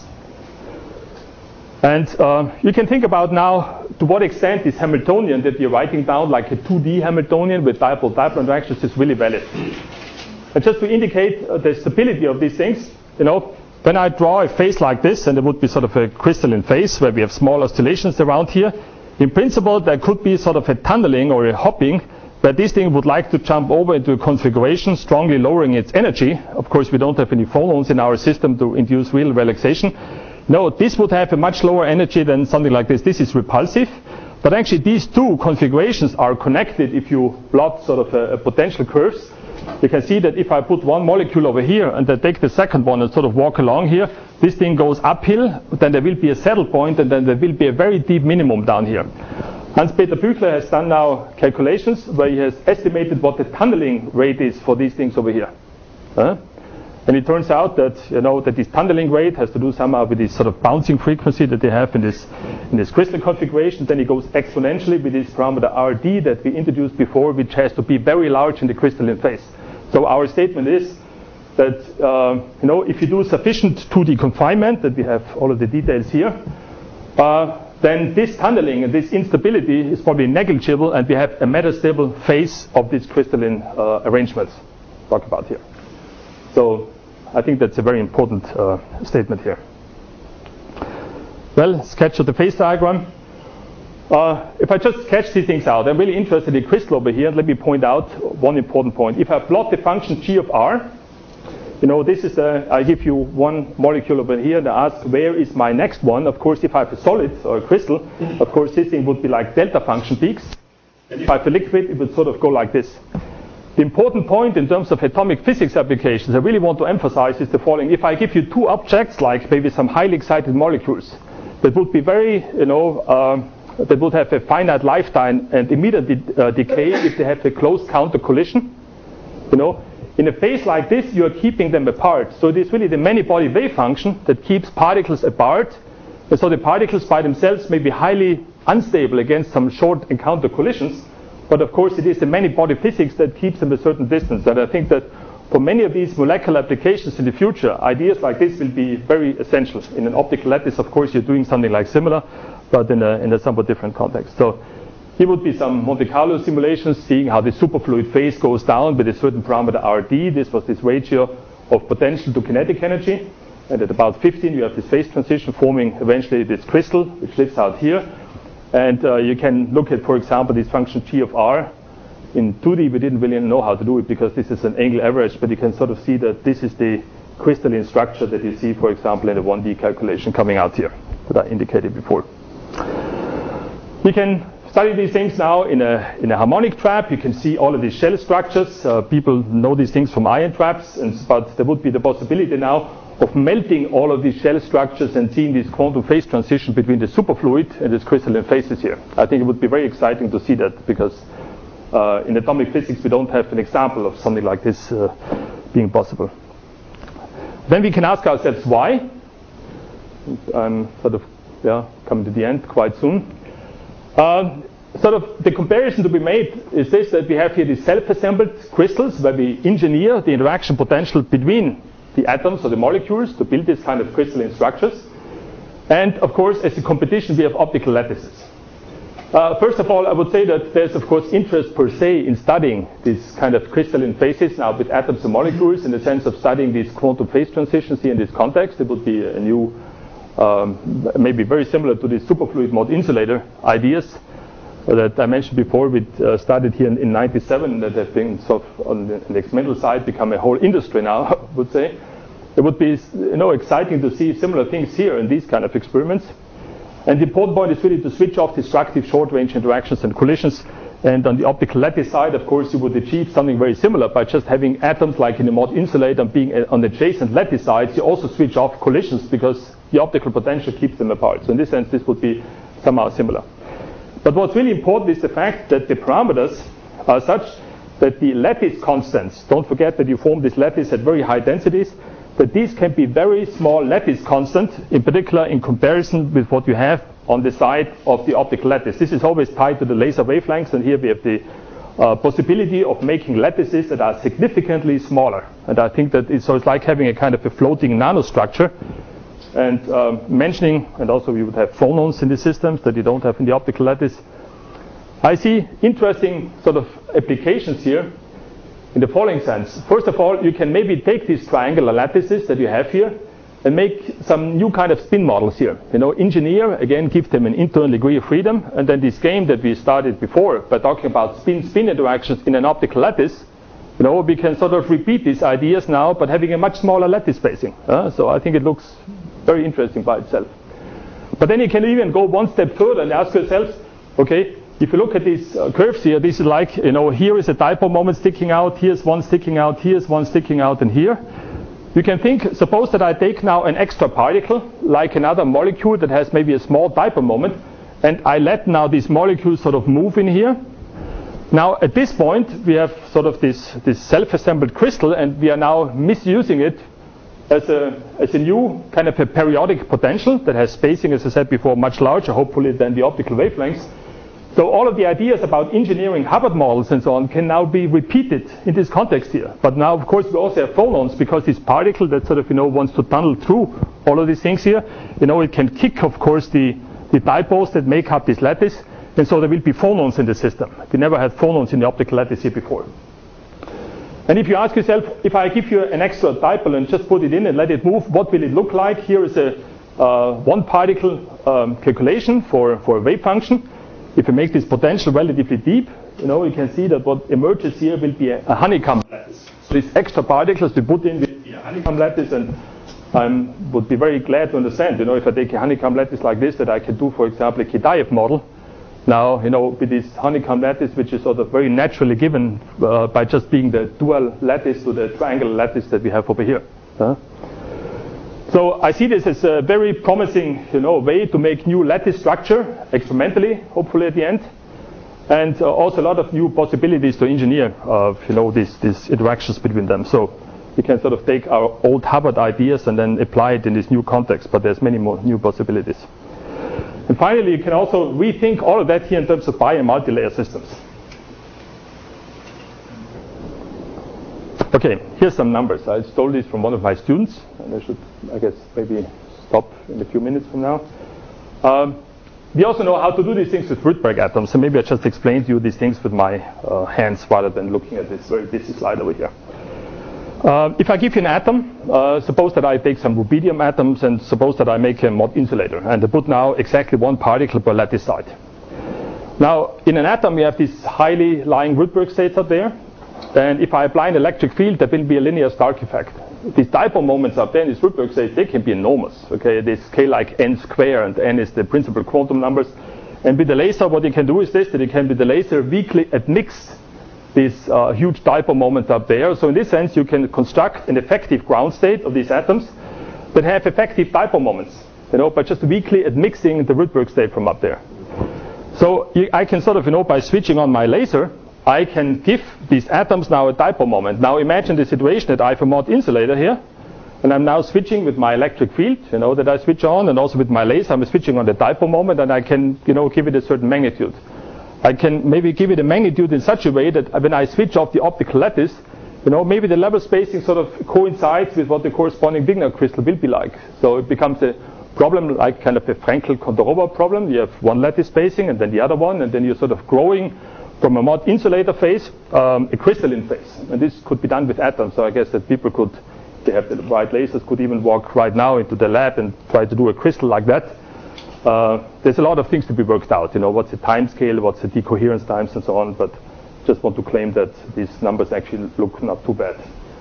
And uh, you can think about now to what extent this Hamiltonian that you're writing down, like a two D Hamiltonian with dipole-dipole interactions, is really valid. And just to indicate uh, the stability of these things, you know, when I draw a phase like this, and there would be sort of a crystalline phase where we have small oscillations around here, in principle there could be sort of a tunneling or a hopping where this thing would like to jump over into a configuration, strongly lowering its energy. Of course, we don't have any phonones in our system to induce real relaxation. No, this would have a much lower energy than something like this. This is repulsive. But actually these two configurations are connected if you plot sort of a, a potential curves. You can see that if I put one molecule over here and I take the second one and sort of walk along here, this thing goes uphill, then there will be a saddle point, and then there will be a very deep minimum down here. Hans-Peter Büchler has done now calculations where he has estimated what the tunneling rate is for these things over here. Huh? And it turns out that, you know, that this tunneling rate has to do somehow with this sort of bouncing frequency that they have in this in this crystal configuration. Then it goes exponentially with this parameter R D that we introduced before, which has to be very large in the crystalline phase. So our statement is that, uh, you know, if you do sufficient two D confinement, that we have all of the details here, uh, then this tunneling and this instability is probably negligible, and we have a metastable phase of these crystalline uh, arrangements talk about here. So I think that's a very important uh, statement here. Well, sketch of the phase diagram. Uh, if I just sketch these things out, I'm really interested in crystal over here. Let me point out one important point. If I plot the function g of r, you know, this is a, I give you one molecule over here and I ask where is my next one. Of course, if I have a solid or a crystal, of course this thing would be like delta function peaks. And if I have a liquid, it would sort of go like this. The important point in terms of atomic physics applications I really want to emphasize is the following. If I give you two objects, like maybe some highly excited molecules, that would be very, you know, uh, that would have a finite lifetime and immediate de- uh, decay if they have a close counter collision, you know, in a phase like this, you are keeping them apart. So it is really the many-body wave function that keeps particles apart. And so the particles by themselves may be highly unstable against some short encounter collisions. But of course, it is the many-body physics that keeps them a certain distance. And I think that for many of these molecular applications in the future, ideas like this will be very essential. In an optical lattice, of course, you're doing something like similar, but in a, in a somewhat different context. So here would be some Monte Carlo simulations seeing how the superfluid phase goes down with a certain parameter R D. This was this ratio of potential to kinetic energy. And at about fifteen, you have this phase transition forming eventually this crystal, which lives out here. And uh, you can look at, for example, this function g of r. In two D, we didn't really know how to do it because this is an angle average, but you can sort of see that this is the crystalline structure that you see, for example, in the one D calculation coming out here that I indicated before. You can study these things now in a in a harmonic trap. You can see all of these shell structures. Uh, people know these things from ion traps, and, but there would be the possibility now of melting all of these shell structures and seeing this quantum phase transition between the superfluid and its crystalline phases here. I think it would be very exciting to see that because uh, in atomic physics we don't have an example of something like this uh, being possible. Then we can ask ourselves why. I'm sort of yeah coming to the end quite soon. Uh, sort of the comparison to be made is this, that we have here these self-assembled crystals where we engineer the interaction potential between the atoms or the molecules to build this kind of crystalline structures. And of course, as a competition, we have optical lattices. Uh, first of all, I would say that there's of course interest per se in studying these kind of crystalline phases now with atoms and molecules in the sense of studying these quantum phase transitions here in this context. It would be a new Um, maybe very similar to the superfluid mode insulator ideas that I mentioned before. We uh, started here in, in ninety-seven that have been sort of on the, on the experimental side become a whole industry now, I would say. it would be, you know, exciting to see similar things here in these kind of experiments. And the important point is really to switch off destructive short-range interactions and collisions. And on the optical lattice side, of course, you would achieve something very similar by just having atoms like in a Mott insulator being on adjacent lattice sides. You also switch off collisions because the optical potential keeps them apart. So in this sense, this would be somehow similar. But what's really important is the fact that the parameters are such that the lattice constants, don't forget that you form this lattice at very high densities, that these can be very small lattice constant, in particular in comparison with what you have on the side of the optical lattice. This is always tied to the laser wavelengths, and here we have the uh, possibility of making lattices that are significantly smaller. And I think that it's, so it's like having a kind of a floating nanostructure. And um, mentioning, and also we would have phonons in the systems that you don't have in the optical lattice. I see interesting sort of applications here in the following sense. First of all, you can maybe take these triangular lattices that you have here and make some new kind of spin models here. You know, engineer, again, give them an internal degree of freedom. And then this game that we started before by talking about spin-spin interactions in an optical lattice, you know, we can sort of repeat these ideas now, but having a much smaller lattice spacing. Uh, so I think it looks very interesting by itself. But then you can even go one step further and ask yourselves, okay, if you look at these uh, curves here, this is like, you know, here is a dipole moment sticking out, here's one sticking out, here's one sticking out, and here. You can think, suppose that I take now an extra particle, like another molecule that has maybe a small dipole moment, and I let now these molecules sort of move in here. Now, at this point, we have sort of this, this self-assembled crystal, and we are now misusing it as a, as a new kind of a periodic potential that has spacing, as I said before, much larger, hopefully, than the optical wavelengths. So all of the ideas about engineering Hubbard models and so on can now be repeated in this context here. But now, of course, we also have phonons, because this particle that sort of, you know, wants to tunnel through all of these things here, you know, it can kick, of course, the, the dipoles that make up this lattice. And so there will be phonons in the system. We never had phonons in the optical lattice here before. And if you ask yourself, if I give you an extra dipole and just put it in and let it move, what will it look like? Here is a uh, one particle um, calculation for, for a wave function. If you make this potential relatively deep, you know, you can see that what emerges here will be a, a honeycomb lattice. So these extra particles we put in will be a honeycomb lattice, and I would be very glad to understand, you know, if I take a honeycomb lattice like this, that I can do, for example, a Kitaev model. Now, you know, with this honeycomb lattice, which is sort of very naturally given uh, by just being the dual lattice to the triangular lattice that we have over here. Uh, so I see this as a very promising, you know, way to make new lattice structure experimentally, hopefully at the end, and uh, also a lot of new possibilities to engineer, uh, you know, these these interactions between them. So we can sort of take our old Hubbard ideas and then apply it in this new context. But there's many more new possibilities. And finally, you can also rethink all of that here in terms of bi- and multi-layer systems. Okay, here's some numbers. I stole these from one of my students, and I should, I guess, maybe stop in a few minutes from now. Um, we also know how to do these things with Rydberg atoms, so maybe I just explain to you these things with my uh, hands rather than looking at this very busy slide over here. Uh, if I give you an atom, uh, suppose that I take some rubidium atoms and suppose that I make a Mott insulator, and I put now exactly one particle per lattice side. Now, in an atom, we have these highly lying Rydberg states up there, and if I apply an electric field, there will be a linear Stark effect. These dipole moments up there in these Rydberg states, they can be enormous. Okay, they scale like n square, and n is the principal quantum numbers. And with the laser, what you can do is this: that you can, with the laser, weakly admix these uh, huge dipole moments up there. So in this sense, you can construct an effective ground state of these atoms that have effective dipole moments, you know, by just weakly admixing the Rydberg state from up there. So you, I can sort of, you know, by switching on my laser, I can give these atoms now a dipole moment. Now imagine the situation that I have a Mott insulator here, and I'm now switching with my electric field, you know, that I switch on, and also with my laser, I'm switching on the dipole moment, and I can, you know, give it a certain magnitude. I can maybe give it a magnitude in such a way that when I switch off the optical lattice, you know, maybe the level spacing sort of coincides with what the corresponding Wigner crystal will be like. So it becomes a problem like kind of a Frenkel-Kondorova problem. You have one lattice spacing and then the other one, and then you're sort of growing from a Mott insulator phase, um, a crystalline phase. And this could be done with atoms. So I guess that people could, if they have the right lasers, could even walk right now into the lab and try to do a crystal like that. Uh, there's a lot of things to be worked out, you know, what's the time scale, what's the decoherence times and so on, but just want to claim that these numbers actually look not too bad.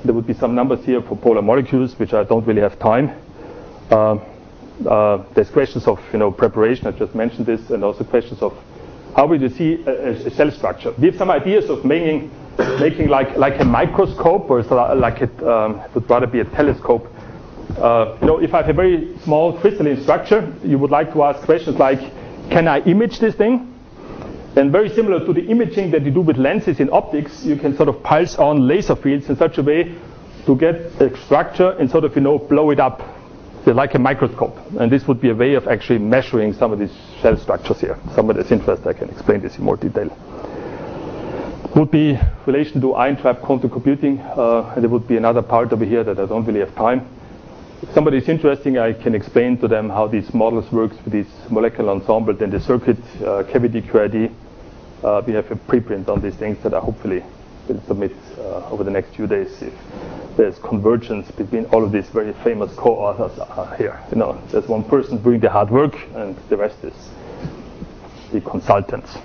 There would be some numbers here for polar molecules, which I don't really have time. Uh, uh, there's questions of you know preparation. I just mentioned this, and also questions of how would you see a, a cell structure. We have some ideas of making making like like a microscope, or like it um, would rather be a telescope. Uh, you know, if I have a very small crystalline structure, you would like to ask questions like, can I image this thing? And very similar to the imaging that you do with lenses in optics, you can sort of pulse on laser fields in such a way to get a structure and sort of, you know, blow it up. So like a microscope. And this would be a way of actually measuring some of these shell structures here. Somebody that's interested, I can explain this in more detail. Would be relation to ion trap quantum computing. Uh, and there would be another part over here that I don't really have time. If somebody is interested, I can explain to them how these models work with this molecular ensemble, then the circuit, uh, cavity Q I D. Uh, we have a preprint on these things that I hopefully will submit uh, over the next few days if there's convergence between all of these very famous co-authors uh, here. You know, there's one person doing the hard work, and the rest is the consultants.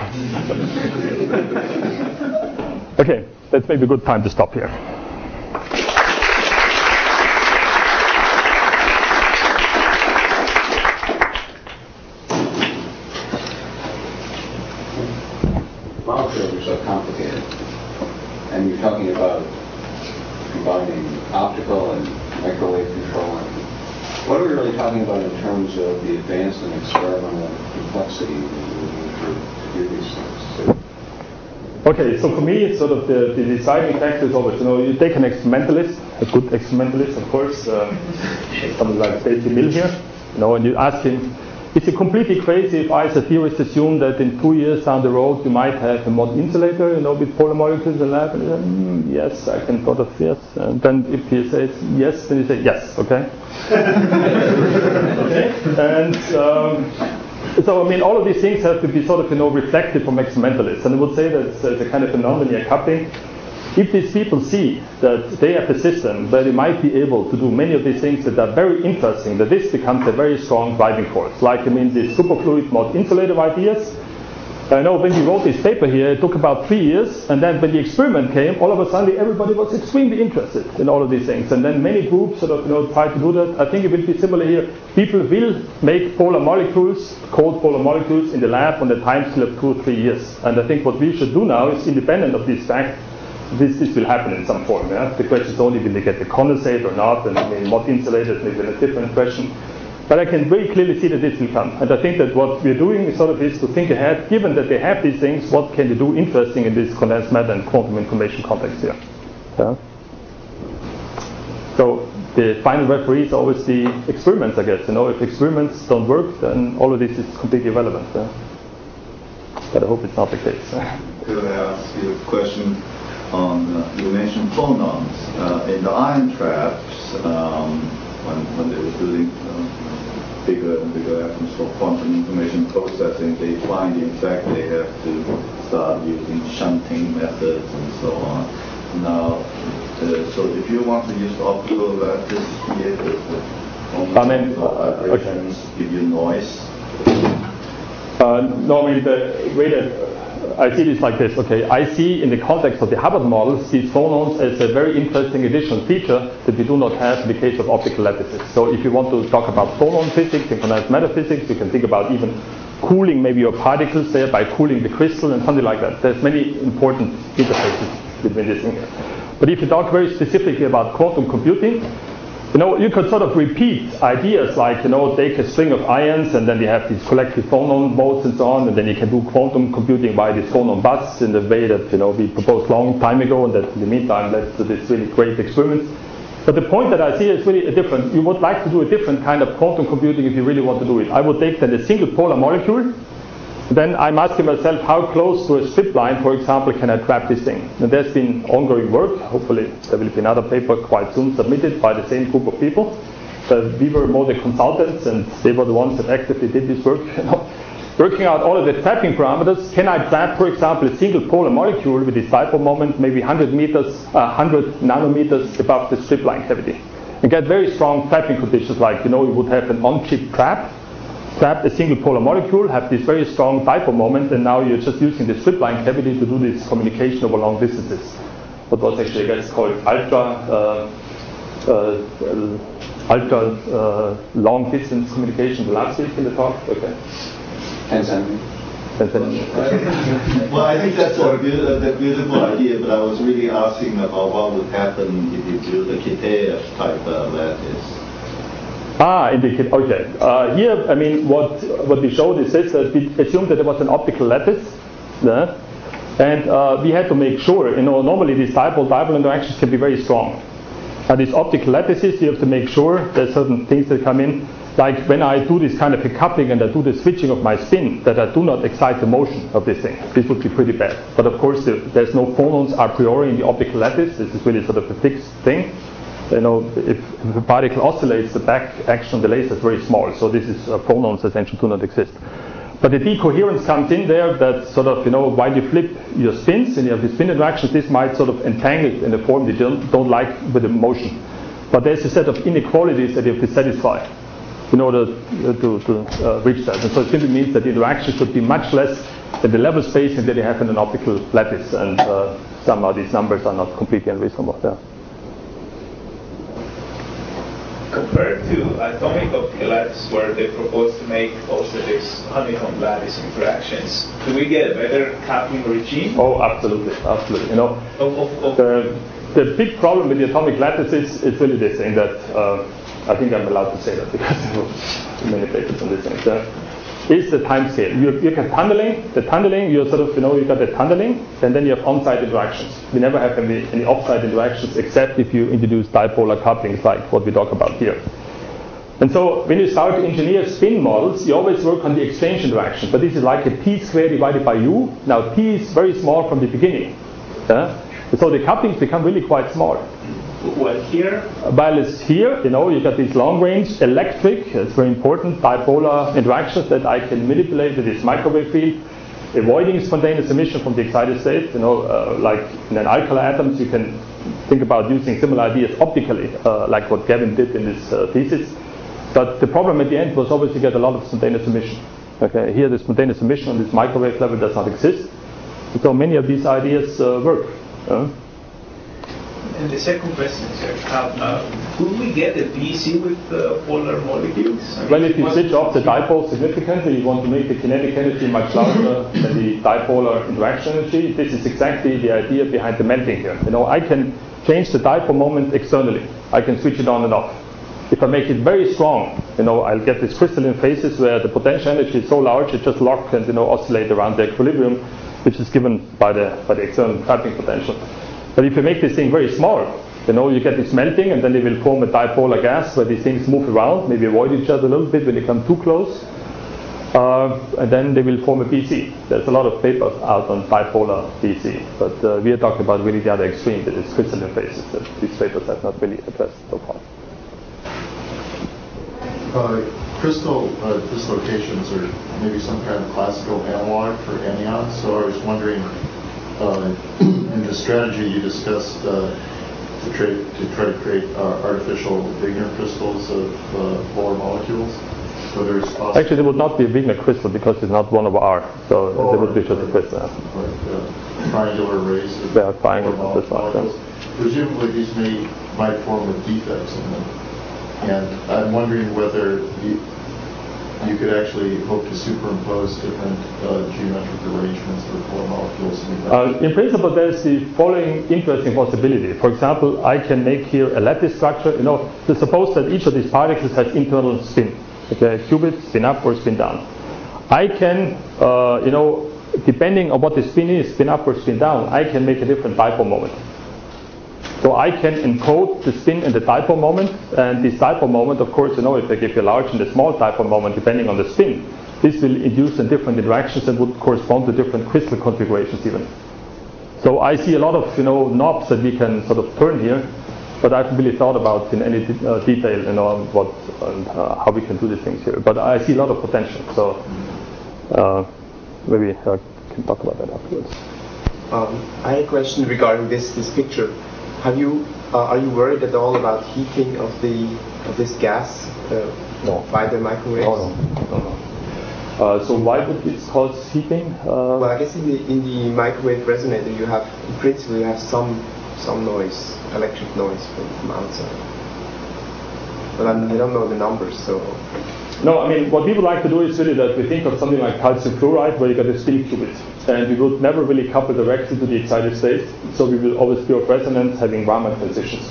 Okay, that's maybe a good time to stop here. Molecules are so complicated, and you're talking about combining optical and microwave control. What are we really talking about in terms of the advanced and experimental complexity that you need to, to do these things? Okay, so for me, sort of the, the deciding factor is always, you know, you take an experimentalist, a good experimentalist, of course, um, somebody like Stacy Mill here, you know, and you ask him, is it completely crazy if I as a theorist assume that in two years down the road you might have a mod insulator, you know, with polar molecules in the lab? And you say, mm, yes, I can sort of, yes. And then if he says yes, then you say yes, okay? Okay? And um, so, I mean, all of these things have to be sort of, you know, reflected from experimentalists. And I would say that there's a kind of a nonlinear coupling. If these people see that they have a system where they might be able to do many of these things that are very interesting, that this becomes a very strong driving force. Like, I mean, these superfluid mod insulator ideas. I know when we wrote this paper here, it took about three years, and then when the experiment came, all of a sudden everybody was extremely interested in all of these things. And then many groups sort of, you know, try to do that. I think it will be similar here. People will make polar molecules, cold polar molecules in the lab on the time scale of two or three years. And I think what we should do now is, independent of this fact, This, this will happen in some form. Yeah? The question is only will they get the condensate or not, and I mean, mod insulators maybe a different question. But I can very clearly see that this will come. And I think that what we're doing is sort of is to think ahead, given that they have these things, what can they do interesting in this condensed matter and quantum information context here. Yeah? So the final referee is always the experiments, I guess. You know, if experiments don't work, then all of this is completely irrelevant. Yeah? But I hope it's not the case. Could I ask you a question? On, uh, you mentioned phonons. Uh, in the ion traps, um, when, when they were building uh, bigger and bigger atoms for quantum information processing, they find, in fact, they have to start using shunting methods and so on. Now, uh, so if you want to use optical lattice here, the, the I mean, uh, vibrations okay. give you noise. Uh, no, I mean, the way that I see this like this. Okay, I see in the context of the Hubbard models these phonons as a very interesting additional feature that we do not have in the case of optical lattices. So if you want to talk about phonon physics and condensed matter physics, you can think about even cooling maybe your particles there by cooling the crystal and something like that. There's many important interfaces between this thing here. But if you talk very specifically about quantum computing, you know, you could sort of repeat ideas like, you know, take a string of ions and then you have these collective phonon modes and so on, and then you can do quantum computing by this phonon bus in the way that, you know, we proposed long time ago, and that in the meantime led to this really great experiments. But the point that I see is really a different, you would like to do a different kind of quantum computing if you really want to do it. I would take then a single polar molecule, then I'm asking myself how close to a strip line, for example, can I trap this thing? And there's been ongoing work. Hopefully there will be another paper quite soon submitted by the same group of people. So we were more the consultants, and they were the ones that actively did this work. You know, working out all of the trapping parameters. Can I trap, for example, a single polar molecule with this dipole moment, maybe one hundred meters, uh, one hundred nanometers above the strip line cavity, and get very strong trapping conditions, like, you know, you would have an on-chip trap. Trap a single polar molecule, have this very strong dipole moment, and now you're just using the strip line cavity to do this communication over long distances. what was actually, I guess, called ultra uh, uh, ultra uh, long distance communication last week in the talk. Okay. ten centimeters. ten centimeters. Well, I think that's a, be- a beautiful idea, but I was really asking about what would happen if you build a Kitaev type uh, lattice. Ah, in the kit. Okay. Uh, here, I mean, what what we showed is this: that we assumed that there was an optical lattice, yeah? and uh, we had to make sure. You know, normally these dipole-dipole interactions can be very strong. Now, these optical lattices, you have to make sure there's certain things that come in. Like when I do this kind of a coupling and I do the switching of my spin, that I do not excite the motion of this thing. This would be pretty bad. But of course, the, there's no phonons a priori in the optical lattice. This is really sort of a fixed thing. You know, if, if a particle oscillates, the back action on the laser is very small. So this is uh, phonons essentially do not exist. But the decoherence comes in there that sort of, you know, while you flip your spins and you have the spin interactions, this might sort of entangle in a form that you don't, don't like with the motion. But there's a set of inequalities that you have to satisfy in order uh, to, to uh, reach that. And so it simply means that the interaction should be much less than the level spacing that you have in an optical lattice. And uh, somehow these numbers are not completely unreasonable there. Compared to atomic optical lattice, where they propose to make also these honeycomb lattice interactions, do we get a better coupling regime? Oh, absolutely, absolutely. You know, Of, of, of the the big problem with the atomic lattices is really this thing that uh, I think I'm allowed to say that because there were too many papers on this thing. So, is the time scale. You, you get tunneling, the tunneling, you sort of, you know, you got the tunneling, and then you have on-site interactions. We never have any, any off-site interactions except if you introduce dipolar couplings like what we talk about here. And so when you start to engineer spin models, you always work on the exchange interaction, but this is like a p squared divided by u. Now p is very small from the beginning. Yeah? So the couplings become really quite small. Well, here, While it's here, you know, you got these long-range electric, it's very important, dipolar interactions that I can manipulate with this microwave field, avoiding spontaneous emission from the excited state. You know, uh, like in an alkali atoms, you can think about using similar ideas optically, uh, like what Gavin did in his uh, thesis. But the problem at the end was always to get a lot of spontaneous emission. Okay, here the spontaneous emission on this microwave level does not exist. So many of these ideas uh, work. Uh, and the second question is, uh, uh, could we get a P C with uh, polar molecules? I mean, well, if you what- switch off the dipole significantly, you want to make the kinetic energy much larger than the dipolar interaction energy. This is exactly the idea behind the melting here. You know, I can change the dipole moment externally. I can switch it on and off. If I make it very strong, you know, I'll get these crystalline phases where the potential energy is so large it just lock and, you know, oscillate around the equilibrium, which is given by the by the external trapping potential. But if you make this thing very small, you know, you get this melting, and then they will form a dipolar gas where these things move around, maybe avoid each other a little bit when they come too close, uh, and then they will form a B C. There's a lot of papers out on bipolar B C, but uh, we are talking about really the other extreme, that is crystalline phases, that these papers have not really addressed so far. Uh, crystal uh, dislocations are maybe some kind of classical analog for anyons, so I was wondering, uh, in the strategy you discussed uh, to, try, to try to create uh, artificial Wigner crystals of uh, polar molecules, whether it's possible. Actually, there would not be a Wigner crystal because it's not one of ours, so Oh, there would be just a right. crystal. Like uh, triangular arrays of They are triangle polar of this one, molecules. Presumably these may might form with defects in them. And I'm wondering whether you, you could actually hope to superimpose different uh, geometric arrangements for polar molecules. Uh, in principle, there's the following interesting possibility. For example, I can make here a lattice structure. You know, to suppose that each of these particles has internal spin. Okay, qubit, spin up or spin down. I can, uh, you know, depending on what the spin is, spin up or spin down, I can make a different dipole moment. So I can encode the spin and the dipole moment, and this dipole moment, of course, you know, if I give you a large and a small dipole moment, depending on the spin, this will induce in different interactions and would correspond to different crystal configurations even. So I see a lot of, you know, knobs that we can sort of turn here, but I haven't really thought about in any uh, detail, you know, what and uh, how we can do these things here. But I see a lot of potential. So uh, maybe I can talk about that afterwards. Um, I had a question regarding this this picture. Have you uh, are you worried at all about heating of the of this gas uh, No. by the microwaves? No, no, no, no. Uh, so why would this cause heating? Uh, Well, I guess in the in the microwave resonator you have in principle you have some some noise, electric noise from, from outside. But I, I don't know the numbers, so. No, I mean, what we would like to do is really that we think of something like calcium fluoride, where you get a spin qubit, and we would never really couple directly to the excited state. So we will always be of resonance having Raman transitions.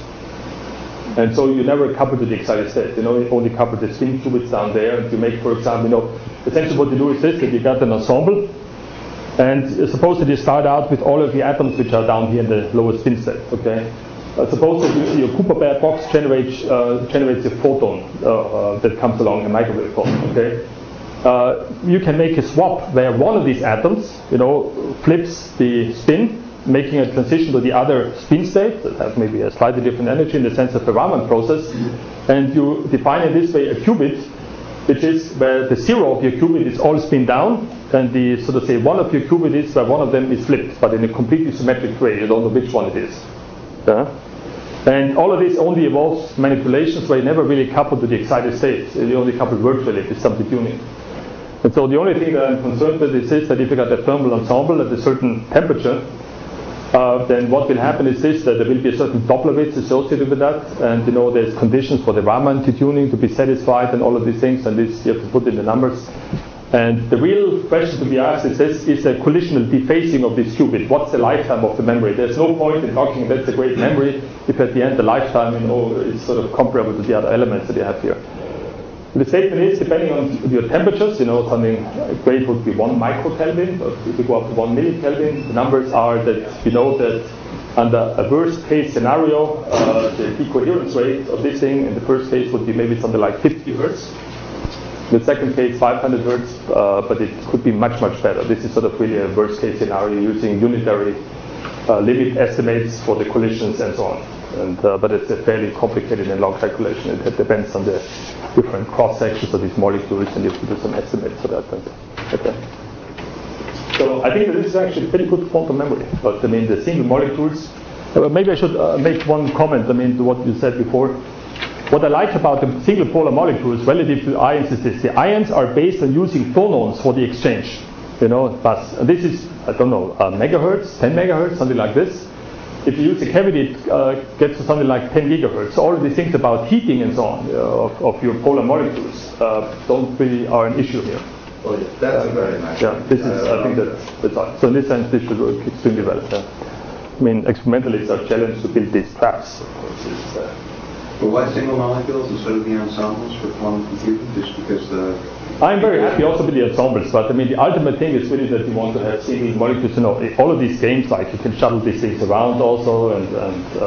And so you never couple to the excited state. You know, you only couple the spin qubits down there, and you make, for example, you know, essentially what you do is this: that you got an ensemble, and supposedly you start out with all of the atoms which are down here in the lower spin state. Okay. Uh, suppose that you, your Cooper Bear box generates uh, generates a photon uh, uh, that comes along, a microwave photon. Okay. Uh, you can make a swap where one of these atoms, you know, flips the spin, making a transition to the other spin state that has maybe a slightly different energy in the sense of the Raman process, and you define in this way a qubit, which is where the zero of your qubit is all spin down, and the, so to say, one of your qubit is where one of them is flipped, but in a completely symmetric way. You don't know which one it is. Yeah? And all of this only involves manipulations where you never really couple to the excited state. You only couple virtually with some detuning. And so the only thing that I'm concerned with is this, that if you got a thermal ensemble at a certain temperature, uh, then what will happen is this, that there will be a certain Doppler width associated with that, and you know there's conditions for the Raman detuning to be satisfied and all of these things, and this you have to put in the numbers. And the real question to be asked is this: is a collisional defacing of this qubit? What's the lifetime of the memory? There's no point in talking that's a great memory if at the end the lifetime, you know, is sort of comparable to the other elements that you have here. The statement is, depending on your temperatures, you know, something great would be one microkelvin, but if you go up to one millikelvin, the numbers are that you know that under a worst case scenario, uh, the decoherence rate of this thing in the first case would be maybe something like fifty hertz. In the second case, five hundred hertz, uh, but it could be much, much better. This is sort of really a worst case scenario using unitary uh, limit estimates for the collisions and so on. And, uh, but it's a fairly complicated and long calculation. It, it depends on the different cross sections of these molecules, and you have to do some estimates for that. And, okay. So I think that this is actually pretty good quantum memory. But I mean, the single molecules. Uh, maybe I should uh, make one comment. I mean, to what you said before. What I like about the single polar molecules relative to ions is this: the ions are based on using phonons for the exchange. You know, but this is, I don't know, uh, megahertz, ten megahertz, something like this. If you use a cavity, it uh, gets to something like ten gigahertz. So all of these things about heating and so on uh, of, of your polar molecules uh, don't really are an issue here. Oh, yeah, that's uh, very nice. Yeah, this is, I think that's, that's right. So in this sense, this should work extremely well. Yeah. I mean, experimentalists are challenged to build these traps, of course. It's, uh, But why single molecules instead of the ensembles for quantum computing? Just because the... I'm very happy also with the ensembles, but I mean the ultimate thing is really that you want to have single molecules. You know, all of these games, like you can shuttle these things around also, and, and uh,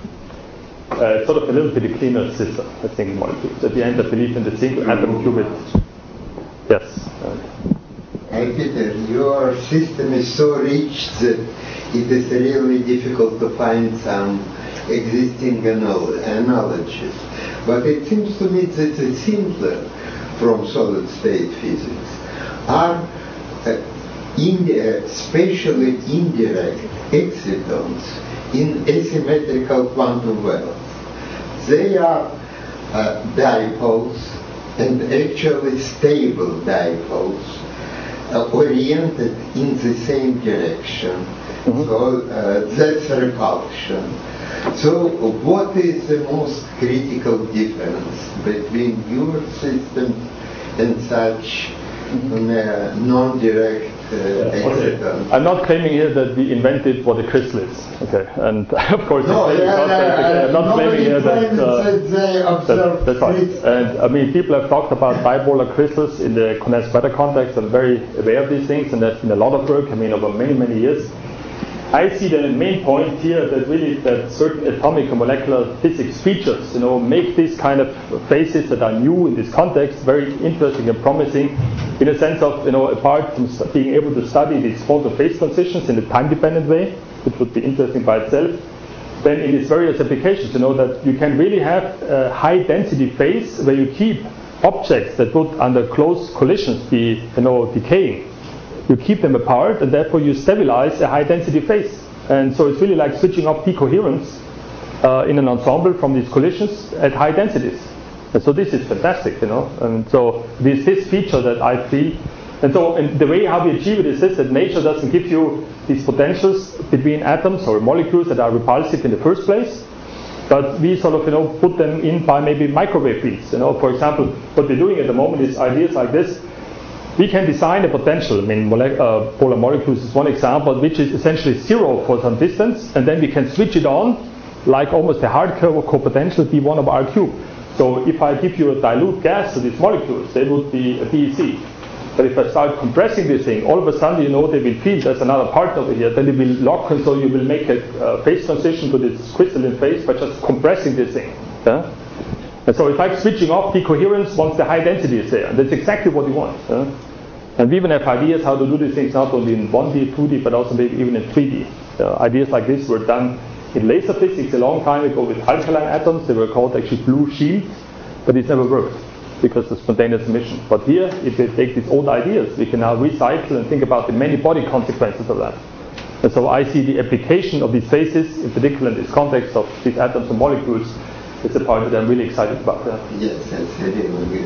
uh, it's sort of a little bit a cleaner system, the single molecules. At the end, I believe in the single atom qubit. Yes. Hey Peter, your system is so rich that it is really difficult to find some existing analogies. But it seems to me that it's simpler from solid state physics are uh, indi- spatially indirect excitons in asymmetrical quantum wells. They are uh, dipoles, and actually stable dipoles, uh, oriented in the same direction. Mm-hmm. So uh, that's repulsion. So what is the most critical difference between your system and such mm-hmm. uh, non-direct uh, yeah, okay. I'm not claiming here that we invented what a crystal is. Okay, and of course, no, it's yeah, not yeah, I'm not claiming here that, uh, that, that that's right. And I mean, people have talked about bipolar crystals in the Cones-Wetter context. I'm very aware of these things, and there's been a lot of work. I mean, over many many years. I see the main point here that really that certain atomic and molecular physics features, you know, make these kind of phases that are new in this context very interesting and promising, in a sense of, you know, apart from being able to study these quantum phase transitions in a time-dependent way, which would be interesting by itself, then in its various applications, you know, that you can really have a high-density phase where you keep objects that would under close collisions be, you know, decaying. You keep them apart, and therefore you stabilize a high-density phase. And so it's really like switching off decoherence uh, in an ensemble from these collisions at high densities. And so this is fantastic, you know. And so this this feature that I feel And so and the way how we achieve it is this, that nature doesn't give you these potentials between atoms or molecules that are repulsive in the first place, but we sort of, you know, put them in by maybe microwave fields. You know, for example, what we're doing at the moment is ideas like this. We can design a potential. I mean, mole- uh, polar molecules is one example, which is essentially zero for some distance, and then we can switch it on like almost a hardcore potential B one over R cubed. So if I give you a dilute gas to these molecules, they would be a B E C. But if I start compressing this thing, all of a sudden, you know, they will feel there's another part over here. Then they will lock, and so you will make a uh, phase transition to this crystalline phase by just compressing this thing. Yeah? And so if I'm switching off decoherence once the high density is there, and that's exactly what we want. Yeah? And we even have ideas how to do these things not only in one D, two D, but also maybe even in three D. Uh, ideas like this were done in laser physics a long time ago with alkaline atoms. They were called actually blue shields, but it never worked because of spontaneous emission. But here, if we take these old ideas, we can now recycle and think about the many body consequences of that. And so I see the application of these phases, in particular in this context of these atoms and molecules, is the part that I'm really excited about. Yeah. Yes, that's really good.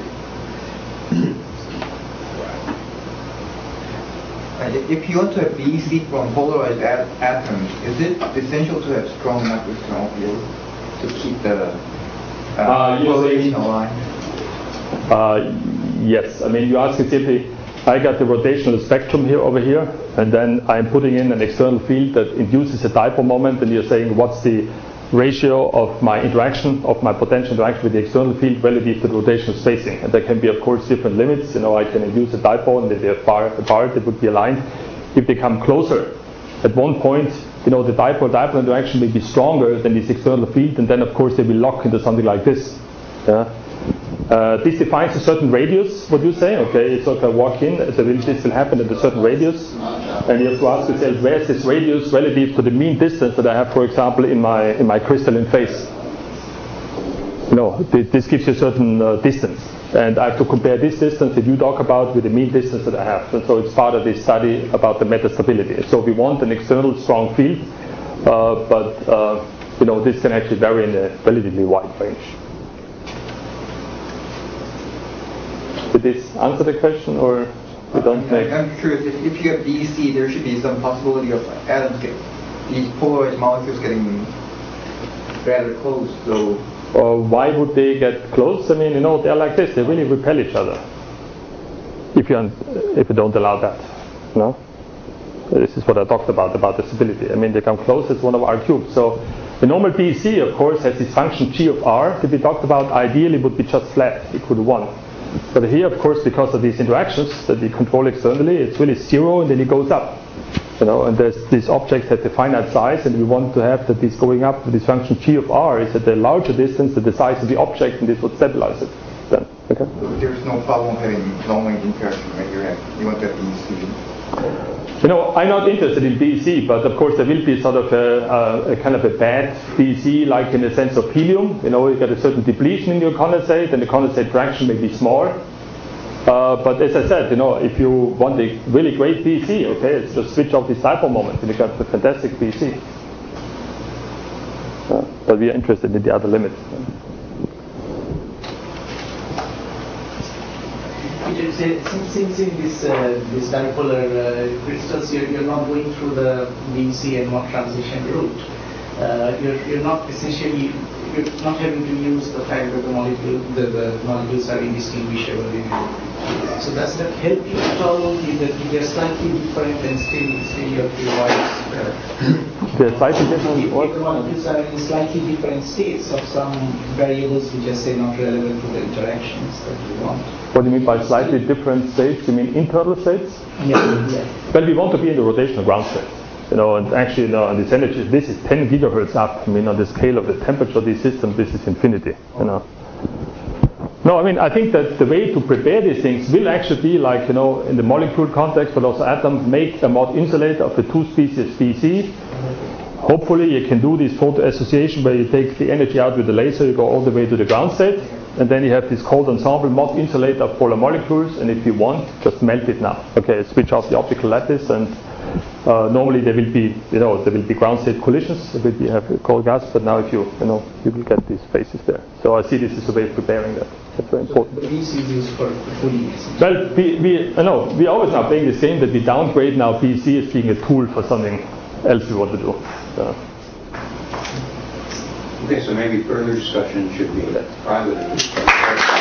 If you want to have B E C from polarized at- atoms, is it essential to have strong enough external field to keep the uh, Uh, you polarization say- aligned? Uh, yes, I mean, you ask it simply, I got the rotational spectrum here over here, and then I'm putting in an external field that induces a dipole moment, and you're saying what's the ratio of my interaction, of my potential interaction with the external field relative to the rotational spacing. And there can be, of course, different limits. You know, I can induce a dipole, and if they're far apart, they would be aligned. If they come closer, at one point, you know, the dipole-dipole interaction may be stronger than this external field, and then, of course, they will lock into something like this. Yeah? Uh, this defines a certain radius, what you say, okay, so if I walk in, this will happen at a certain radius, and you have to ask yourself, where is this radius relative to the mean distance that I have, for example, in my in my crystalline phase? You know, this gives you a certain uh, distance, and I have to compare this distance that you talk about with the mean distance that I have, and so it's part of this study about the metastability. So we want an external strong field, uh, but uh, you know, this can actually vary in a relatively wide range. Did this answer the question, or we don't make? I'm curious, if, if you have B E C, there should be some possibility of atoms get, these polarized molecules getting rather close, so... Or why would they get close? I mean, you know, they're like this, they really repel each other. If you, if you don't allow that, no? This is what I talked about, about the stability. I mean, they come close, it's one of R cubed. So the normal B E C, of course, has this function G of R that we talked about, ideally would be just flat, equal to one. But here, of course, because of these interactions that we control externally, it's really zero, and then it goes up. You know, and there's these objects at a finite size, and we want to have that this going up with this function G of R is at a larger distance than the size of the object, and this would stabilize it. Then, okay. There's no problem having long-range interaction, right? You have, you want that B E C. You know, I'm not interested in B E C, but of course there will be sort of a, a, a kind of a bad B E C, like in the sense of helium. You know, you get a certain depletion in your condensate, and the condensate fraction may be small. Uh, but as I said, you know, if you want a really great B E C, okay, it's just switch off this dipole moment, and you got the fantastic B E C. Uh, but we are interested in the other limits. Since, since in this uh, this dipolar uh, crystals, you're, you're not going through the B E C and Mott transition route. Uh, you're, you're not essentially you're not having to use the fact that the molecule the, the molecules are indistinguishable. So does that help you at all? That they're slightly different and still still you have to avoid. They're slightly different. If, if the molecules are in slightly different states of some variables which are say not relevant to the interactions that you want. What do you mean by slightly different states? You mean internal states? Yeah, yeah. Well, we want to be in the rotational ground state. You know, and actually, you know, this energy, this is ten gigahertz up. I mean, on the scale of the temperature of these systems, this is infinity. You know. No, I mean, I think that the way to prepare these things will actually be like, you know, in the molecule context, but also atom, make a Mott insulator of the two species B E C. Hopefully, you can do this photo association where you take the energy out with the laser, you go all the way to the ground state, and then you have this cold ensemble Mott insulator of polar molecules, and if you want, just melt it now. Okay, switch off the optical lattice, and uh, normally there will be, you know, there will be ground state collisions. There will be have cold gas, but now if you, you know, you will get these phases there. So I see this as a way of preparing that. That's very important. The B C is used for cooling. Well, we, we, uh, no, we always are playing the same, that we downgrade now B C as being a tool for something else we want to do. So. Okay, so maybe further discussion should be private.